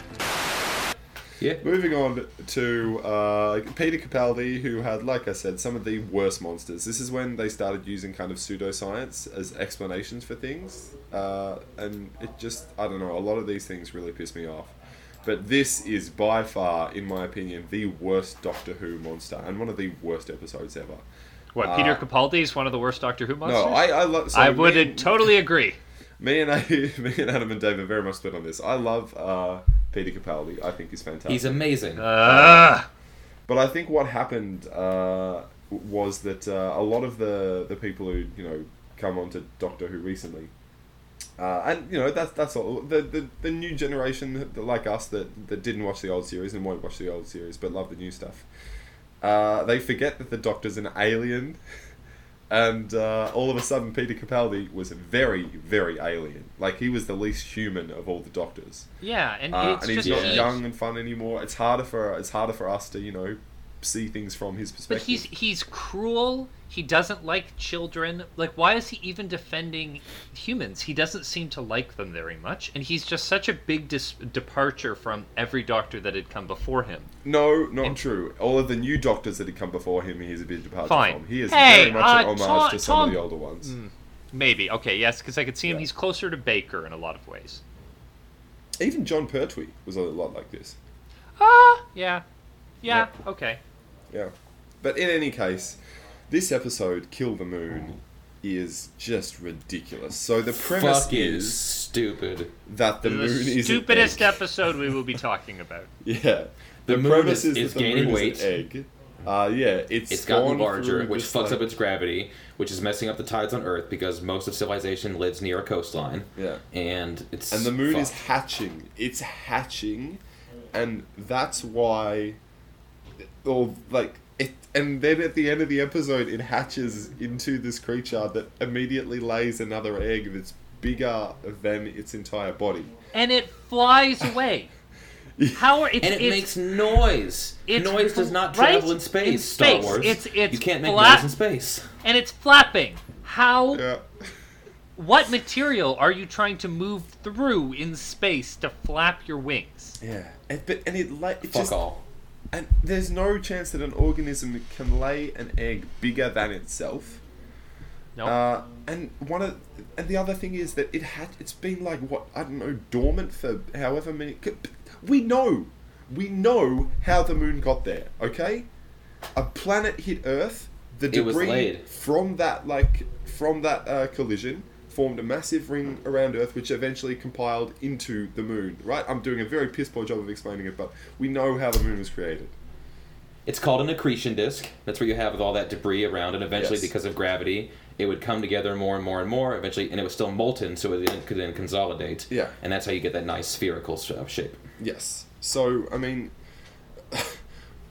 Yeah. Moving on to uh, Peter Capaldi, who had, like I said, some of the worst monsters. This is when they started using kind of pseudoscience as explanations for things. Uh, and it just, I don't know, a lot of these things really piss me off. But this is by far, in my opinion, the worst Doctor Who monster, and one of the worst episodes ever. What, Uh, Peter Capaldi is one of the worst Doctor Who monsters? No, I I, lo- so I would me, totally agree. me and I, me and Adam and Dave are very much split on this. I love uh, Peter Capaldi. I think he's fantastic. He's amazing. Uh, But I think what happened uh, was that uh, a lot of the, the people who you know come onto Doctor Who recently, uh, and you know that's that's all the, the the new generation that, like us that, that didn't watch the old series and won't watch the old series but love the new stuff. Uh, they forget that the Doctor's an alien, and uh, all of a sudden Peter Capaldi was very very alien. Like he was the least human of all the Doctors. yeah, and Uh, it's and he's just not he- young and fun anymore. It's harder for it's harder for us to you know see things from his But perspective. he's he's cruel. He doesn't like children. Like, why is he even defending humans? He doesn't seem to like them very much, and he's just such a big dis- departure from every Doctor that had come before him. No, not And- true. All of the new Doctors that had come before him, he's a bit departure Fine. from. He is Hey, very much uh, an homage Tom- to some of the Tom- older ones. Maybe okay, yes, because I could see him. Yeah. He's closer to Baker in a lot of ways. Even John Pertwee was a lot like this. Ah, yeah, yeah, okay. Yeah. But in any case, this episode, Kill the Moon, is just ridiculous. So the premise Fucking is stupid. that the, The moon is an stupidest egg. episode we will be talking about. Yeah. The moon premise is- is, is that the gaining moon weight. is an egg. Uh, yeah, it's, It's gotten gone larger, through which just fucks like- up its gravity, which is messing up the tides on Earth because most of civilization lives near a coastline. Yeah. And it's And the moon is fucked. hatching. It's hatching, and that's why, or like it. And then at the end of the episode, it hatches into this creature that immediately lays another egg that's bigger than its entire body. And it flies away. How are it's, And it it's, makes noise. it's Noise does not right? travel in space, In Star space. Wars. It's- it's you can't make flat- noise in space. and it's flapping. How? Yeah. What material are you trying to move through in space to flap your wings? Yeah. And, but and it like it Fuck just all. and there's no chance that an organism can lay an egg bigger than itself. No. Uh, and one of and the other thing is that it had it's been like what I don't know dormant for however many. We know, we know how the moon got there. Okay, a planet hit Earth. The It was debris laid. from that like from that uh, collision formed a massive ring around Earth, which eventually compiled into the moon. Right? I'm doing a very piss poor job of explaining it, but we know how the moon was created. It's called an accretion disk. That's where you have all that debris around, and eventually, Yes. because of gravity, it would come together more and more and more. Eventually, and it was still molten, so it then- could then consolidate. Yeah. And that's how you get that nice spherical sh- shape. Yes. So, I mean,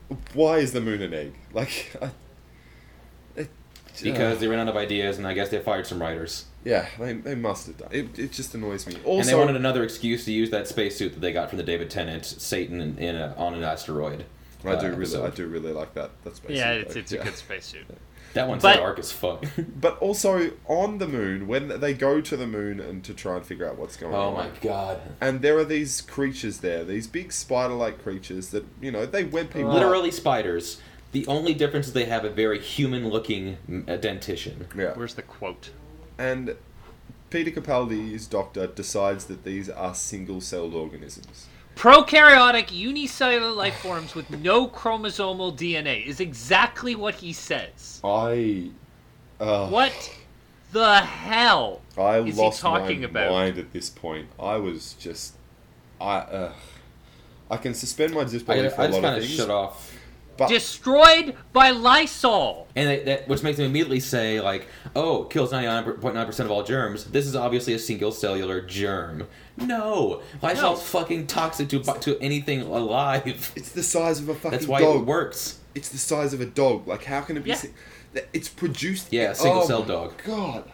why is the moon an egg? Like, I, it, Because uh, they ran out of ideas, and I guess they fired some writers. Yeah, they, they must have done. It, it just annoys me. Also, and they wanted another excuse to use that spacesuit that they got from the David Tennant, Satan in, in a, on an asteroid. I do uh, really, episode. I do really like that. That spacesuit. Yeah, it's though. it's yeah. a good spacesuit. That one's But- dark as fuck. But also on the moon, when they go to the moon and to try and figure out what's going Oh on. my god. And there are these creatures there, these big spider-like creatures that, you know, they web people. Literally spiders. The only difference is they have a very human-looking uh, dentition. Yeah. Where's the quote? And Peter Capaldi's doctor decides that these are single-celled organisms. Prokaryotic unicellular life forms with no chromosomal D N A is exactly what he says. I... Uh, What the hell I is lost he talking my about? mind at this point. I was just... I... Uh, I can suspend my I, disbelief for I a just lot kind of of things. shut off. But Destroyed by Lysol. And they, that, which makes them immediately say, like, oh, it kills ninety-nine point nine percent of all germs. This is obviously a single cellular germ. No. Lysol's No. fucking toxic to to anything alive. it's the size of a fucking That's why dog. it works. It's the size of a dog. Like, how can it be... Yeah. si- that- It's produced... Yeah, single oh cell my dog. God.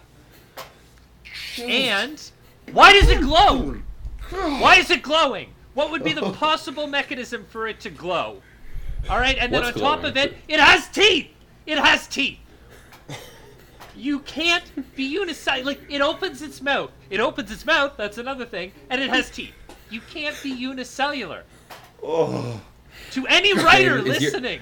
And why does it glow? Why is it glowing? What would be the possible mechanism for it to glow? All right, and then What's on top glowing? of it, it has teeth. It has teeth. You can't be unicellular. Like, it opens its mouth. It opens its mouth. That's another thing, and it has teeth. You can't be unicellular. Oh. To any writer Is your- listening,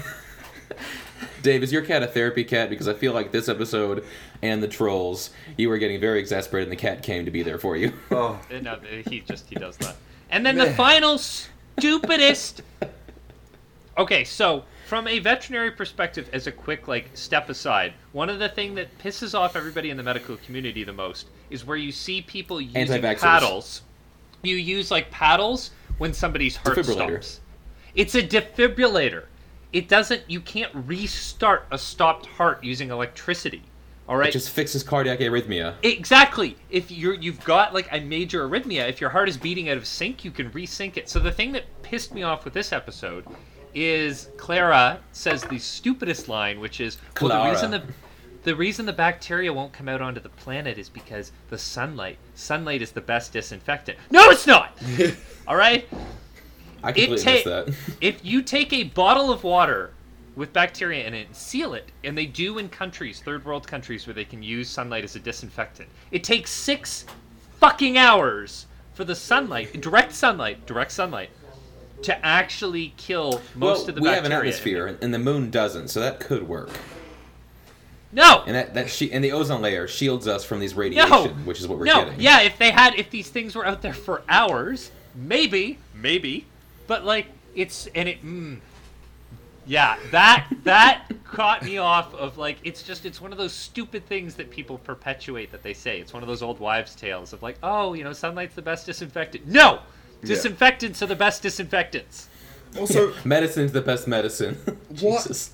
Dave, is your cat a therapy cat? Because I feel like this episode and the trolls, you were getting very exasperated and the cat came to be there for you. Oh. Uh, no, he just he does that. And then the final stupidest. Okay, so from a veterinary perspective, as a quick like step aside, one of the thing that pisses off everybody in the medical community the most is where you see people using Anti-vaxxers. paddles. You use like paddles when somebody's heart Defibrillator. stops. It's a defibrillator. It doesn't. You can't restart a stopped heart using electricity. All right. It just fixes cardiac arrhythmia. Exactly. If you're you've got like a major arrhythmia, if your heart is beating out of sync, you can resync it. So the thing that pissed me off with this episode is Clara says the stupidest line, which is, well, the Clara. reason the the reason the bacteria won't come out onto the planet is because the sunlight. Sunlight is the best disinfectant. No, it's not. All right. I It completely ta- missed that. If you take a bottle of water with bacteria in it and seal it, and they do in countries, third world countries, where they can use sunlight as a disinfectant, it takes six fucking hours for the sunlight, direct sunlight, direct sunlight, to actually kill most well, of the we bacteria. have an atmosphere, and, and the moon doesn't, so that could work. No. And that that she and the ozone layer shields us from these radiation, No. which is what we're no. getting. Yeah, if they had, if these things were out there for hours, maybe, maybe, but like it's and it. Mm, Yeah, that that caught me off of like it's just it's one of those stupid things that people perpetuate that they say. It's one of those old wives' tales of like, oh, you know, sunlight's the best disinfectant. No, Yeah. disinfectants are the best disinfectants. Also, Medicine's the best medicine. What? Jesus.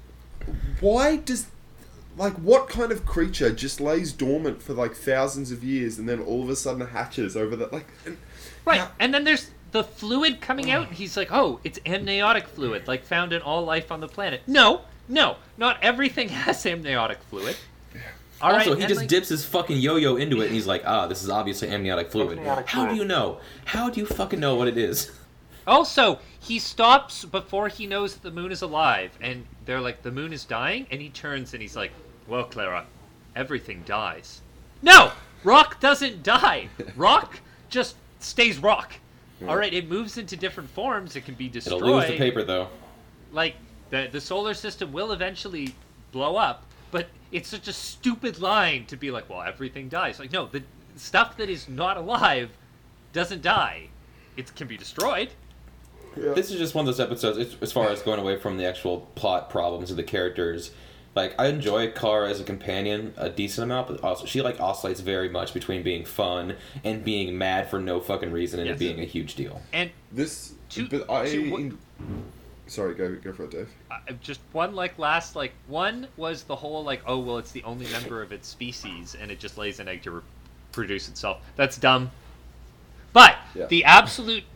why does... Like, what kind of creature just lays dormant for, like, thousands of years and then all of a sudden hatches over the... Like, and, Right, how- and then there's the fluid coming out, and he's like, oh, it's amniotic fluid, like found in all life on the planet. No, no, not everything has amniotic fluid. All right, Also, he and, just like, dips his fucking yo-yo into it, and he's like, ah, this is obviously amniotic fluid. How do you know? How do you fucking know what it is? Also, he stops before he knows that the moon is alive, and they're like, the moon is dying, and he turns and he's like, well, Clara, everything dies. No! Rock doesn't die. Rock just stays rock. All right, it moves into different forms. It can be destroyed. It'll lose the paper, though. Like, the, the solar system will eventually blow up, but it's such a stupid line to be like, well, everything dies. Like, no, the stuff that is not alive doesn't die. It can be destroyed. This is just one of those episodes, it's- as far as going away from the actual plot problems of the characters. Like, I enjoy Clara as a companion a decent amount, but also she, like, oscillates very much between being fun and being mad for no fucking reason and Yes. it being a huge deal. And This... To- but I... to what- in- Sorry, go go for it, Dave. uh, just one, like, last, like, one was the whole, like, oh, well, it's the only member of its species, and it just lays an egg to reproduce itself. That's dumb. But Yeah. the absolute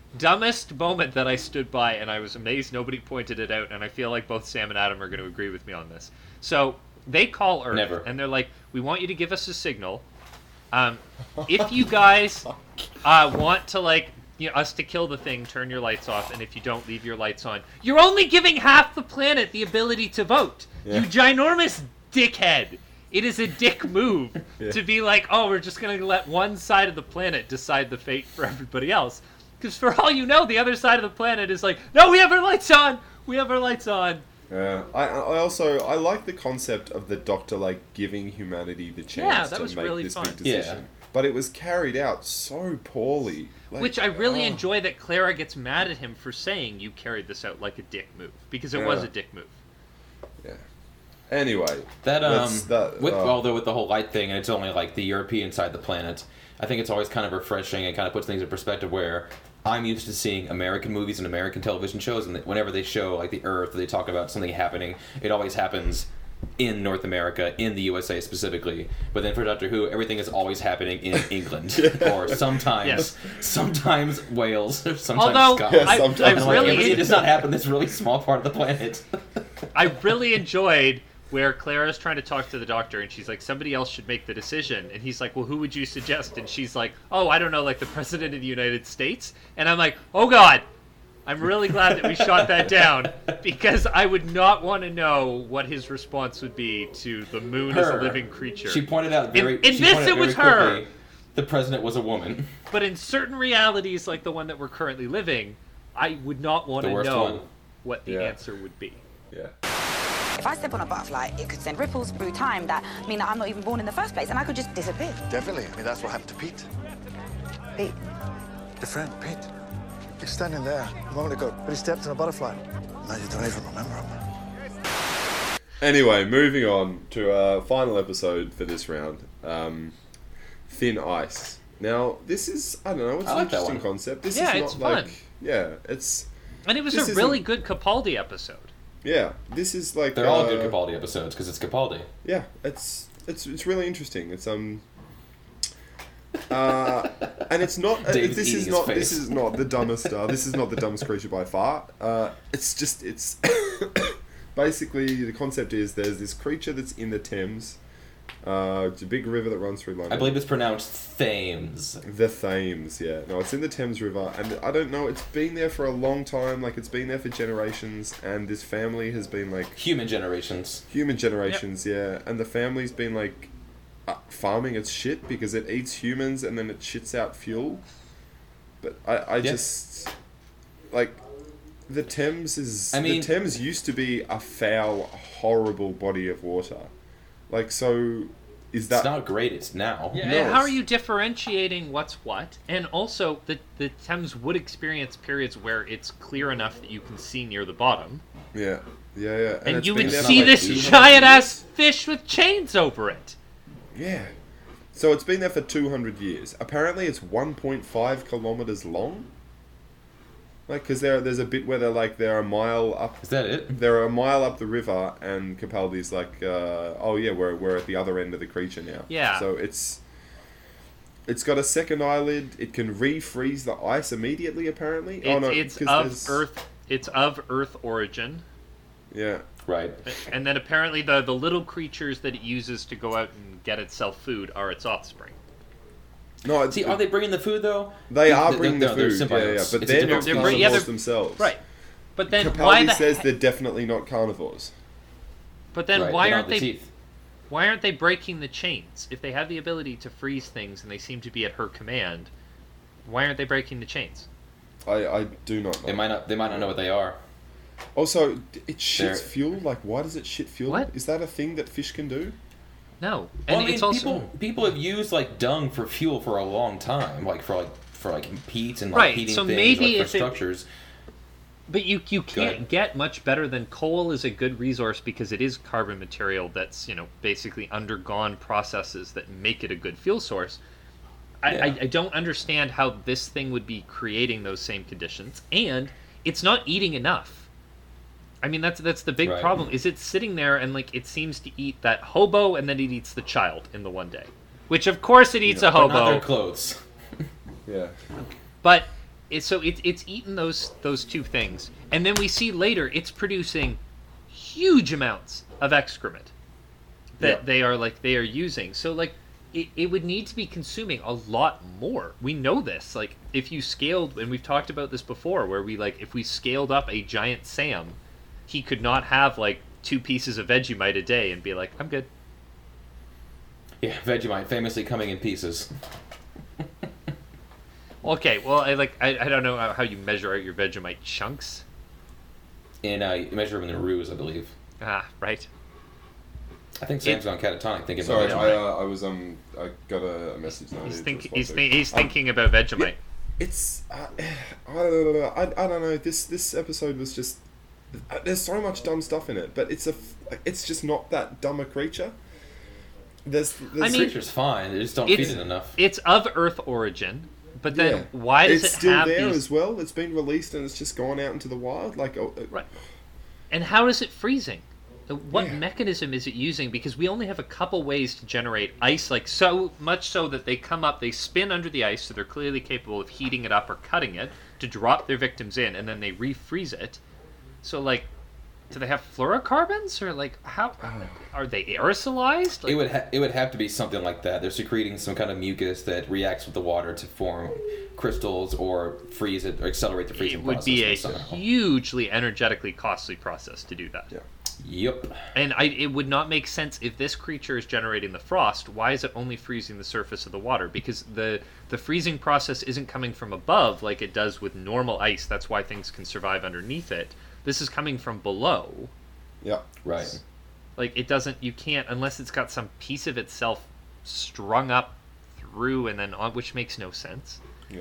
dumbest moment that I stood by, and I was amazed nobody pointed it out, and I feel like both Sam and Adam are going to agree with me on this. So they call Earth, Never. and they're like, we want you to give us a signal. Um, if you guys uh, want to, like, you know, us to kill the thing, turn your lights off, and if you don't, leave your lights on. You're only giving half the planet the ability to vote. Yeah. You ginormous dickhead. It is a dick move Yeah. to be like, oh, we're just going to let one side of the planet decide the fate for everybody else. Because for all you know, the other side of the planet is like, no, we have our lights on! We have our lights on! Yeah, I I also I like the concept of the Doctor like giving humanity the chance Yeah, that to was make really this fun. big decision. Yeah. But it was carried out so poorly. Like, Which I really oh. enjoy that Clara gets mad at him for saying you carried this out like a dick move. Because it was Yeah. a dick move. Yeah. Anyway, That um, that's- that, with uh, although with the whole light thing, and it's only like the European side of the planet. I think it's always kind of refreshing and kind of puts things in perspective. Where I'm used to seeing American movies and American television shows, and whenever they show like the Earth, they talk about something happening. It always happens in North America, in the U S A specifically. But then for Doctor Who, everything is always happening in England, or sometimes, Yes. sometimes Wales, or sometimes Although, Scotland. Yeah, I, sometimes. I And, like, really, it does not happen in this really small part of the planet. I really enjoyed where Clara's trying to talk to the Doctor, and she's like, somebody else should make the decision. And he's like, well, who would you suggest? And she's like, oh, I don't know, like the President of the United States? And I'm like, oh, God, I'm really glad that we shot that down, because I would not want to know what his response would be to the moon as a Her. living creature. She pointed out very. In- in she this, pointed out it was very her. quickly, The president was a woman. But in certain realities, like the one that we're currently living, I would not want The to worst know one. what the Yeah. answer would be. Yeah. If I step on a butterfly, it could send ripples through time that mean that I'm not even born in the first place, and I could just disappear. Definitely. I mean, that's what happened to Pete. Pete. Your friend, Pete. He's standing there a moment ago, but he stepped on a butterfly. Now you don't even remember him. Anyway, moving on to our final episode for this round. Um, Thin Ice. Now, this is, I don't know, it's I an like that interesting one. concept. This Yeah, is it's not like, fun. yeah, it's, And it was This a really isn't- good Capaldi episode. yeah, this is like, They're all uh, good Capaldi episodes because it's Capaldi. Yeah, it's, it's, it's really interesting. It's, um, uh, and it's not, uh, Dave's this eating is his not, face. this is not the dumbest, uh, this is not the dumbest creature by far. Uh, it's just, it's, basically the concept is there's this creature that's in the Thames. Uh, it's a big river that runs through London. I believe it's pronounced Thames. The Thames, yeah. No, it's in the Thames River, and I don't know, it's been there for a long time, like, it's been there for generations, and this family has been, like... Human generations. Human generations, yeah. And the family's been, like, uh, farming its shit, because it eats humans, and then it shits out fuel. But I, I Yeah. just... Like, the Thames is... I mean- the Thames used to be a foul, horrible body of water. Like, so... Is that... It's not great, it's now. Yeah, No, and how are it's- you differentiating what's what? And also, the, the Thames would experience periods where it's clear enough that you can see near the bottom. Yeah, yeah, yeah. And, it's you been would there for, see like, this two hundred giant-ass years. fish with chains over it. Yeah. So it's been there for two hundred years. Apparently it's one point five kilometers long. Like, because there, there's a bit where they're like, they're a mile up. Is that it? They're a mile up the river, and Capaldi's like, uh, oh yeah, we're, we're at the other end of the creature now. Yeah. So it's... It's got a second eyelid. It can refreeze the ice immediately, apparently. It's, oh no, it's 'cause of there's- Earth. It's of Earth origin, Yeah. Right. and then apparently the the little creatures that it uses to go out and get itself food are its offspring. No, it's, See, are they bringing the food, though? They are They're- bringing they're- the they're food, yeah, yeah, symbiotes. but It's a they're different not They're species. bring- yeah, carnivores they're- themselves. Right, but then why Capaldi the says he- they're definitely not carnivores. But then Right, why they don't aren't have they? the teeth. Why aren't they breaking the chains? If they have the ability to freeze things and they seem to be at her command, why aren't they breaking the chains? I, I do not know. They might not. They might not know what they are. Also, d- it shits They're- fuel? Like, why does it shit fuel? What? Is that a thing that fish can do? No, Well, and I mean, it's also people people have used like dung for fuel for a long time, like for like for like peat and like Right, heating so things, maybe like, for if it- structures. But you you can't ahead. get much better than coal is a good resource because it is carbon material that's, you know, basically undergone processes that make it a good fuel source. I, Yeah. I, I don't understand how this thing would be creating those same conditions, and it's not eating enough. I mean, that's that's the big Right. problem. Is it sitting there and like it seems to eat that hobo and then it eats the child in the one day, which of course it eats a But not their hobo, clothes. Yeah. but it, so it, it's eaten those those two things, and then we see later it's producing huge amounts of excrement that Yeah. they are like they are using. So like it, it would need to be consuming a lot more. We know this. Like if you scaled, and we've talked about this before, where we like if we scaled up a giant Sam, he could not have like two pieces of Vegemite a day and be like, I'm good. Yeah, Vegemite famously coming in pieces. Okay, well, I like I, I don't know how you measure out your Vegemite chunks. And uh, you measure them in roos, I believe. Ah, right. I think Sam's gone catatonic thinking Sorry, about I, Vegemite. uh, I was um, I got a, a message. That I He's needed to think respond he's to. thi- he's Um, thinking about Vegemite. yeah, it's uh, I don't know. I, I don't know. This this episode was just uh, there's so much dumb stuff in it, but it's a f- it's just not that dumb a creature. There's, there's I mean, creature's fine. They just don't it's, feed it enough. It's of Earth origin, but then yeah. why does it's it still have there these? as well? It's been released and it's just gone out into the wild. Like, oh, uh, Right. And how is it freezing? Uh, What Yeah. mechanism is it using? Because we only have a couple ways to generate ice, like so much so that they come up, they spin under the ice, so they're clearly capable of heating it up or cutting it to drop their victims in, and then they refreeze it. So, like, do they have fluorocarbons, or like how are they aerosolized? Like, It would ha- it would have to be something like that. They're secreting some kind of mucus that reacts with the water to form crystals or freeze it or accelerate the freezing it would process. be a somehow. hugely energetically costly process to do that. Yeah. Yep. And I, it would not make sense if this creature is generating the frost. Why is it only freezing the surface of the water? Because the the freezing process isn't coming from above like it does with normal ice. That's why things can survive underneath it. This is coming from below. yeah, Right. Like it doesn't. You can't unless it's got some piece of itself strung up through and then on, which makes no sense. yeah.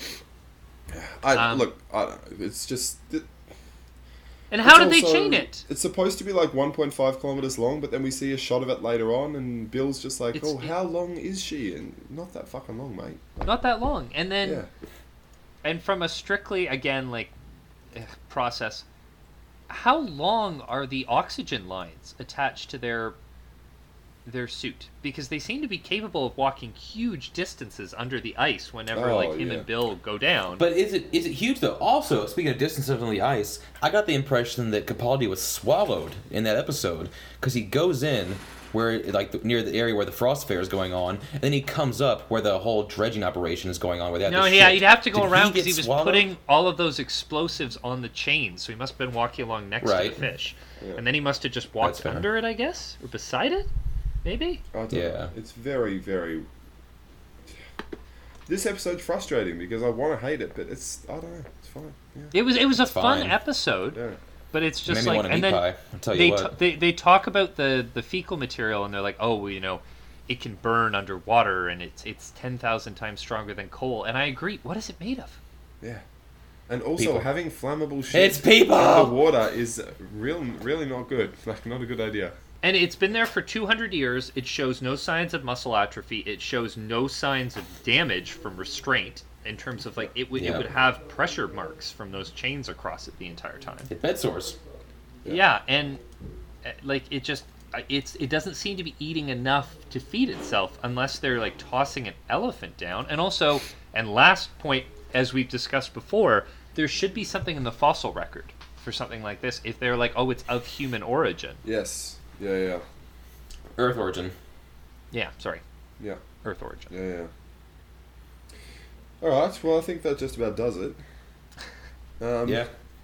I Um, look. I don't know. It's just. It, And how It's did they also- chain it? It's supposed to be like one point five kilometers long, but then we see a shot of it later on, and Bill's just like, It's- "Oh, how long is she?" And not that fucking long, mate. Not that long. And then, Yeah. and from a strictly again like eh, process, how long are the oxygen lines attached to their their suit? Because they seem to be capable of walking huge distances under the ice whenever Oh, like him yeah. and Bill go down. But is it is it huge though? Also, speaking of distances on the ice, I got the impression that Capaldi was swallowed in that episode because he goes in where like the, near the area where the frost fair is going on, and then he comes up where the whole dredging operation is going on. Where they have no, the yeah, ship. he'd have to go Did around he because get he was swallowed? putting all of those explosives on the chains, so he must have been walking along next Right. to the fish, Yeah. and then he must have just That's walked fair. under it, I guess, or beside it, maybe. I don't Yeah. know. It's very, very. This episode's frustrating because I want to hate it, but it's I don't know. It's fine. Yeah. It was it was a It's fun fine. episode. Yeah. But it's just Made me like, want a and meat then pie, I'll tell you they, what. t- they they talk about the, the fecal material, and they're like, oh, well, you know, it can burn underwater, and it's it's ten thousand times stronger than coal. And I agree. What is it made of? Yeah. And also People. having flammable shit It's people! underwater is real, really not good. Like, not a good idea. And it's been there for two hundred years. It shows no signs of muscle atrophy. It shows no signs of damage from restraint. In terms of like, it would Yeah. it would have pressure marks from those chains across it the entire time. It's bed sores. Yeah, and uh, like it just uh, it's it doesn't seem to be eating enough to feed itself unless they're like tossing an elephant down. And also, and last point, as we've discussed before, there should be something in the fossil record for something like this. If they're like, oh, it's of human origin. Yes. Yeah, yeah. Earth origin. Yeah, sorry, Yeah. Earth origin. Yeah, yeah. Alright, well, I think that just about does it. Um, Yeah.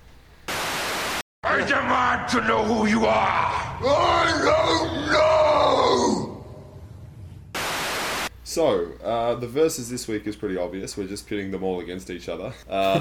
I demand to know who you are! I don't know! So, uh, the verses this week is pretty obvious. We're just pitting them all against each other. Uh,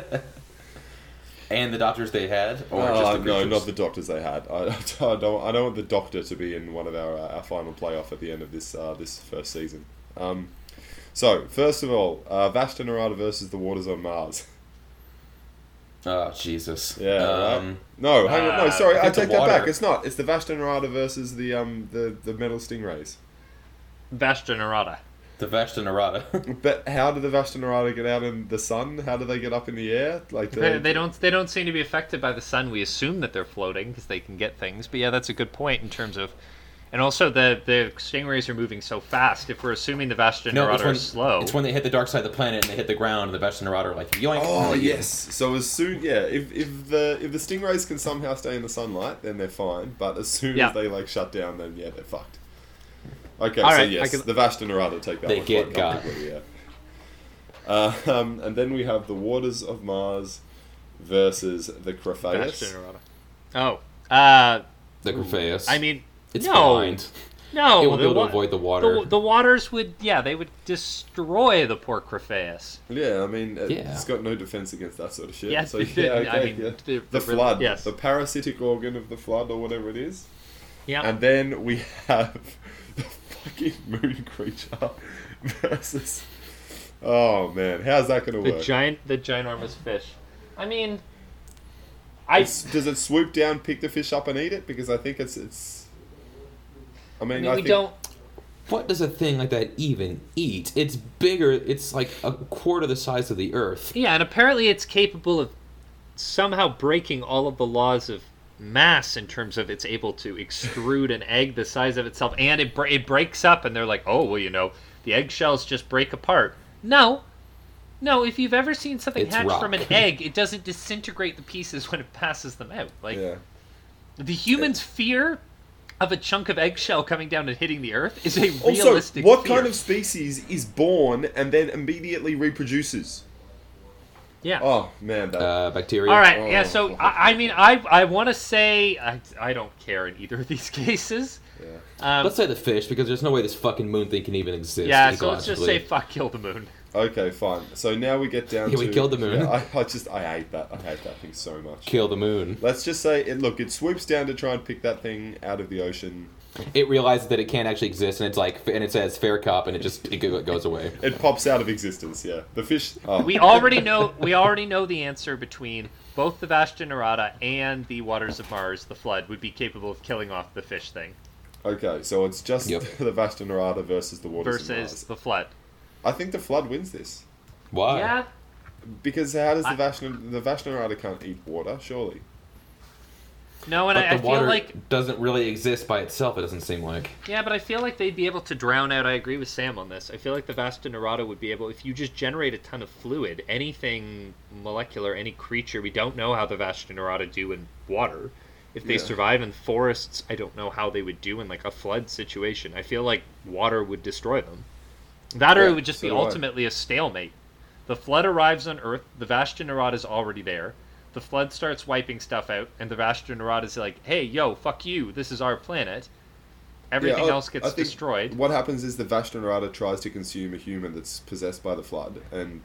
And the doctors they had, or uh, just the no, creatures? not the doctors they had. I, I don't. I don't want the doctor to be in one of our uh, our final playoff at the end of this uh, this first season. Um, so, first of all, uh, Vashta Nerada versus the Waters on Mars. Oh Jesus. Yeah, Um, right. No, hang on. No, uh, sorry, I I, think the take that water- back. It's not. It's the Vashta Nerada versus the um the the metal stingrays. Vashta Nerada. The Vashta Nerada. But how do the Vashta Nerada get out in the sun? How do they get up in the air? Like They, they don't they don't seem to be affected by the sun. We assume that they're floating because they can get things. But yeah, that's a good point in terms of And also, the, the stingrays are moving so fast. If we're assuming the Vashta No, Nerada it's when, are slow... it's when they hit the dark side of the planet and they hit the ground and the Vashta Nerada are like, yoink. Oh, yes. So as soon... Yeah, if, if the if the stingrays can somehow stay in the sunlight, then they're fine. But as soon Yeah. as they, like, shut down, then, yeah, they're fucked. Okay, All so right, yes, I can- the Vashta Nerada take that They one get quite got. comfortably, yeah. Uh, um, and then we have the Waters of Mars versus the Crephaeus. Vashta Nerada. Oh. Uh, The Crephaeus. I mean, it's no. blind. No. It won't be the able to wa- avoid the water. The, the waters would, yeah, they would destroy the poor Crephaeus. Yeah, I mean, it- Yeah. it's got no defense against that sort of shit. Yeah, so, the- yeah, I okay, mean, yeah. the- The, the- flood, yes. the parasitic organ of the flood, or whatever it is. Yeah. And then we have the fucking moon creature versus... Oh, man, how's that going to The work? giant, the ginormous fish. I mean, I It's- does it swoop down, pick the fish up, and eat it? Because I think it's... it's. I mean, I mean, I we think... don't. What does a thing like that even eat? It's bigger. It's like a quarter the size of the Earth. Yeah, and apparently it's capable of somehow breaking all of the laws of mass in terms of it's able to extrude an egg the size of itself, and it bre- it breaks up, and they're like, oh, well, you know, the eggshells just break apart. No. No, if you've ever seen something It's hatch rock. from an egg, it doesn't disintegrate the pieces when it passes them out. Like, Yeah. the human's fear of a chunk of eggshell coming down and hitting the earth is a Also, realistic what fear. kind of species is born and then immediately reproduces? Yeah. Oh, man. That... Uh, bacteria. All right, Oh. yeah. So I, I mean, I I want to say I, I don't care in either of these cases. Yeah. Um, Let's say the fish, because there's no way this fucking moon thing can even exist. yeah. So let's just ecologically. say fuck kill the moon. Okay, fine. So now we get down Yeah, to... we killed the moon. Yeah, I, I just... I hate that. I hate that thing so much. Kill the moon. Let's just say, it. look, it swoops down to try and pick that thing out of the ocean. It realizes that it can't actually exist, and it's like, and it says fair cop, and it just it go- goes away. It pops out of existence, yeah. The fish... Oh. We already know we already know the answer between both the Vashta Nerada and the Waters of Mars. The flood would be capable of killing off the fish thing Okay, so it's just Yep. the Vashta Nerada versus the Waters of versus Mars. the flood. I think the flood wins this. Why? Yeah. Because how does the I- Vashta... The Vashta Nerada can't eat water, surely. No, and But I, I the feel water like doesn't really exist by itself, it doesn't seem like. yeah, but I feel like they'd be able to drown out. I agree with Sam on this. I feel like the Vashta Nerada would be able, if you just generate a ton of fluid, anything molecular, any creature. We don't know how the Vashta Nerada do in water. If they Yeah. survive in forests, I don't know how they would do in like a flood situation. I feel like water would destroy them. That or Yeah, it would just so be do I. ultimately a stalemate. The flood arrives on Earth. The Vashta Nerada is already there. The flood starts wiping stuff out, and the Vashta Nerada is like, "Hey, yo, fuck you! This is our planet." Everything Yeah, I- else gets I think destroyed. What happens is the Vashta Nerada tries to consume a human that's possessed by the flood and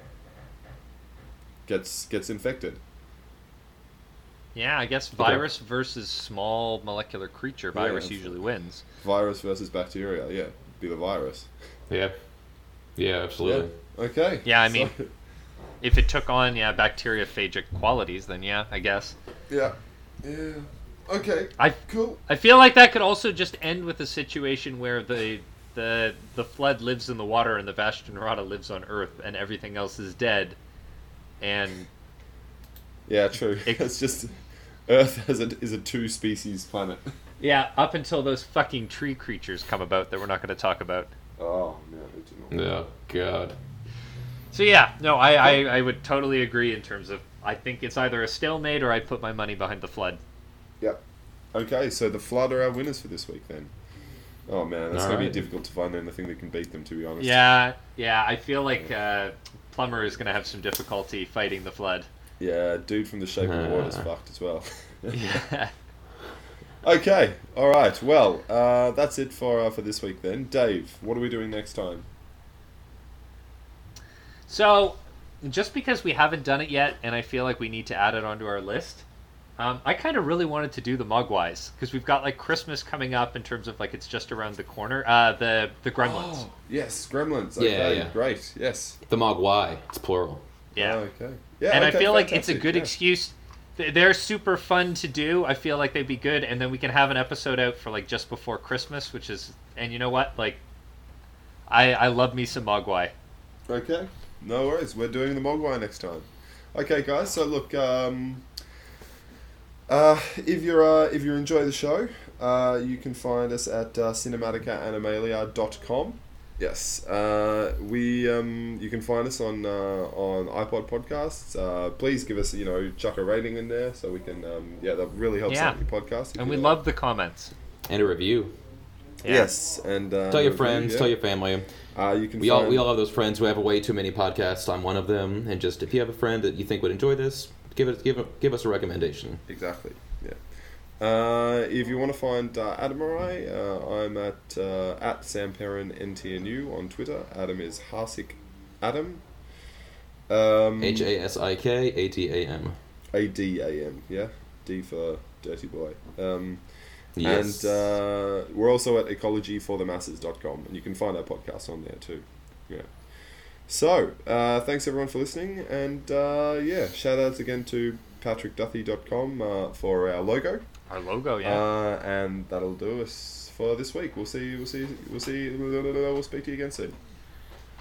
gets gets infected. Yeah, I guess virus versus small molecular creature. Yeah, Virus that's usually it. wins. Virus versus bacteria, yeah. Be the virus. Yeah. Yeah, absolutely. Yeah. Okay. Yeah, I mean, So- if it took on yeah bacteriophagic qualities, then yeah, I guess. yeah. Yeah. Okay. I cool. I feel like that could also just end with a situation where the the the flood lives in the water and the Vashta Nerada lives on Earth and everything else is dead, and Yeah, true. It- it's just Earth has a, is a two species planet. yeah, up until those fucking tree creatures come about that we're not going to talk about. Oh no. Oh, God. So yeah, no, I, I I would totally agree in terms of I think it's either a stalemate or I'd put my money behind the flood. Yep. Okay, so the flood are our winners for this week then. Oh man, it's gonna Alright. be difficult to find anything that can beat them, to be honest. Yeah, yeah, I feel like uh, Plumber is going to have some difficulty fighting the flood. Yeah, dude from The Shape of Water is Uh. fucked as well. Yeah. Okay, all right. Well, uh, that's it for uh, for this week then. Dave, what are we doing next time? So, just because we haven't done it yet, and I feel like we need to add it onto our list, um, I kind of really wanted to do the Mogwais because we've got like Christmas coming up in terms of like it's just around the corner. Uh, the the Gremlins. Oh, yes, Gremlins. Yeah, Okay, yeah. great. Yes. The Mogwai. It's plural. Yeah. Oh, okay. Yeah. and okay, I feel like it's a fantastic, good yeah. excuse. Th- They're super fun to do. I feel like they'd be good, and then we can have an episode out for like just before Christmas, which is, and you know what, like, I I love me some Mogwai. Okay. No worries. We're doing the Mogwai next time. Okay, guys. So look, um, uh, if you're uh, if you enjoy the show, uh, you can find us at uh, cinematica animalia dot com. Yes, uh, we um, you can find us on uh, on iPod podcasts. Uh, please give us, you know, chuck a rating in there so we can um, yeah, that really helps Yeah. out your podcast. And we love the comments. And a review. Yeah. Yes, and uh, Tell your review, friends, yeah. tell your family. Uh, you can We find, all we all have those friends who have way too many podcasts. I'm one of them. And just if you have a friend that you think would enjoy this, give it give it, give us a recommendation. Exactly. Yeah. Uh, if you want to find uh, Adam or I, uh, I'm at uh, at Sam Perrin N T N U on Twitter. Adam is Hasik Adam. Um, H A S I K A T A M. A D A M. Yeah. D for dirty boy. Um, Yes. And uh, we're also at ecology for the masses dot com, and you can find our podcast on there too. Yeah. So, uh, thanks everyone for listening, and uh, yeah, shout outs again to patrick duthie dot com uh, for our logo. Our logo, yeah. Uh, and that'll do us for this week. We'll see. We'll see. We'll see. We'll speak to you again soon.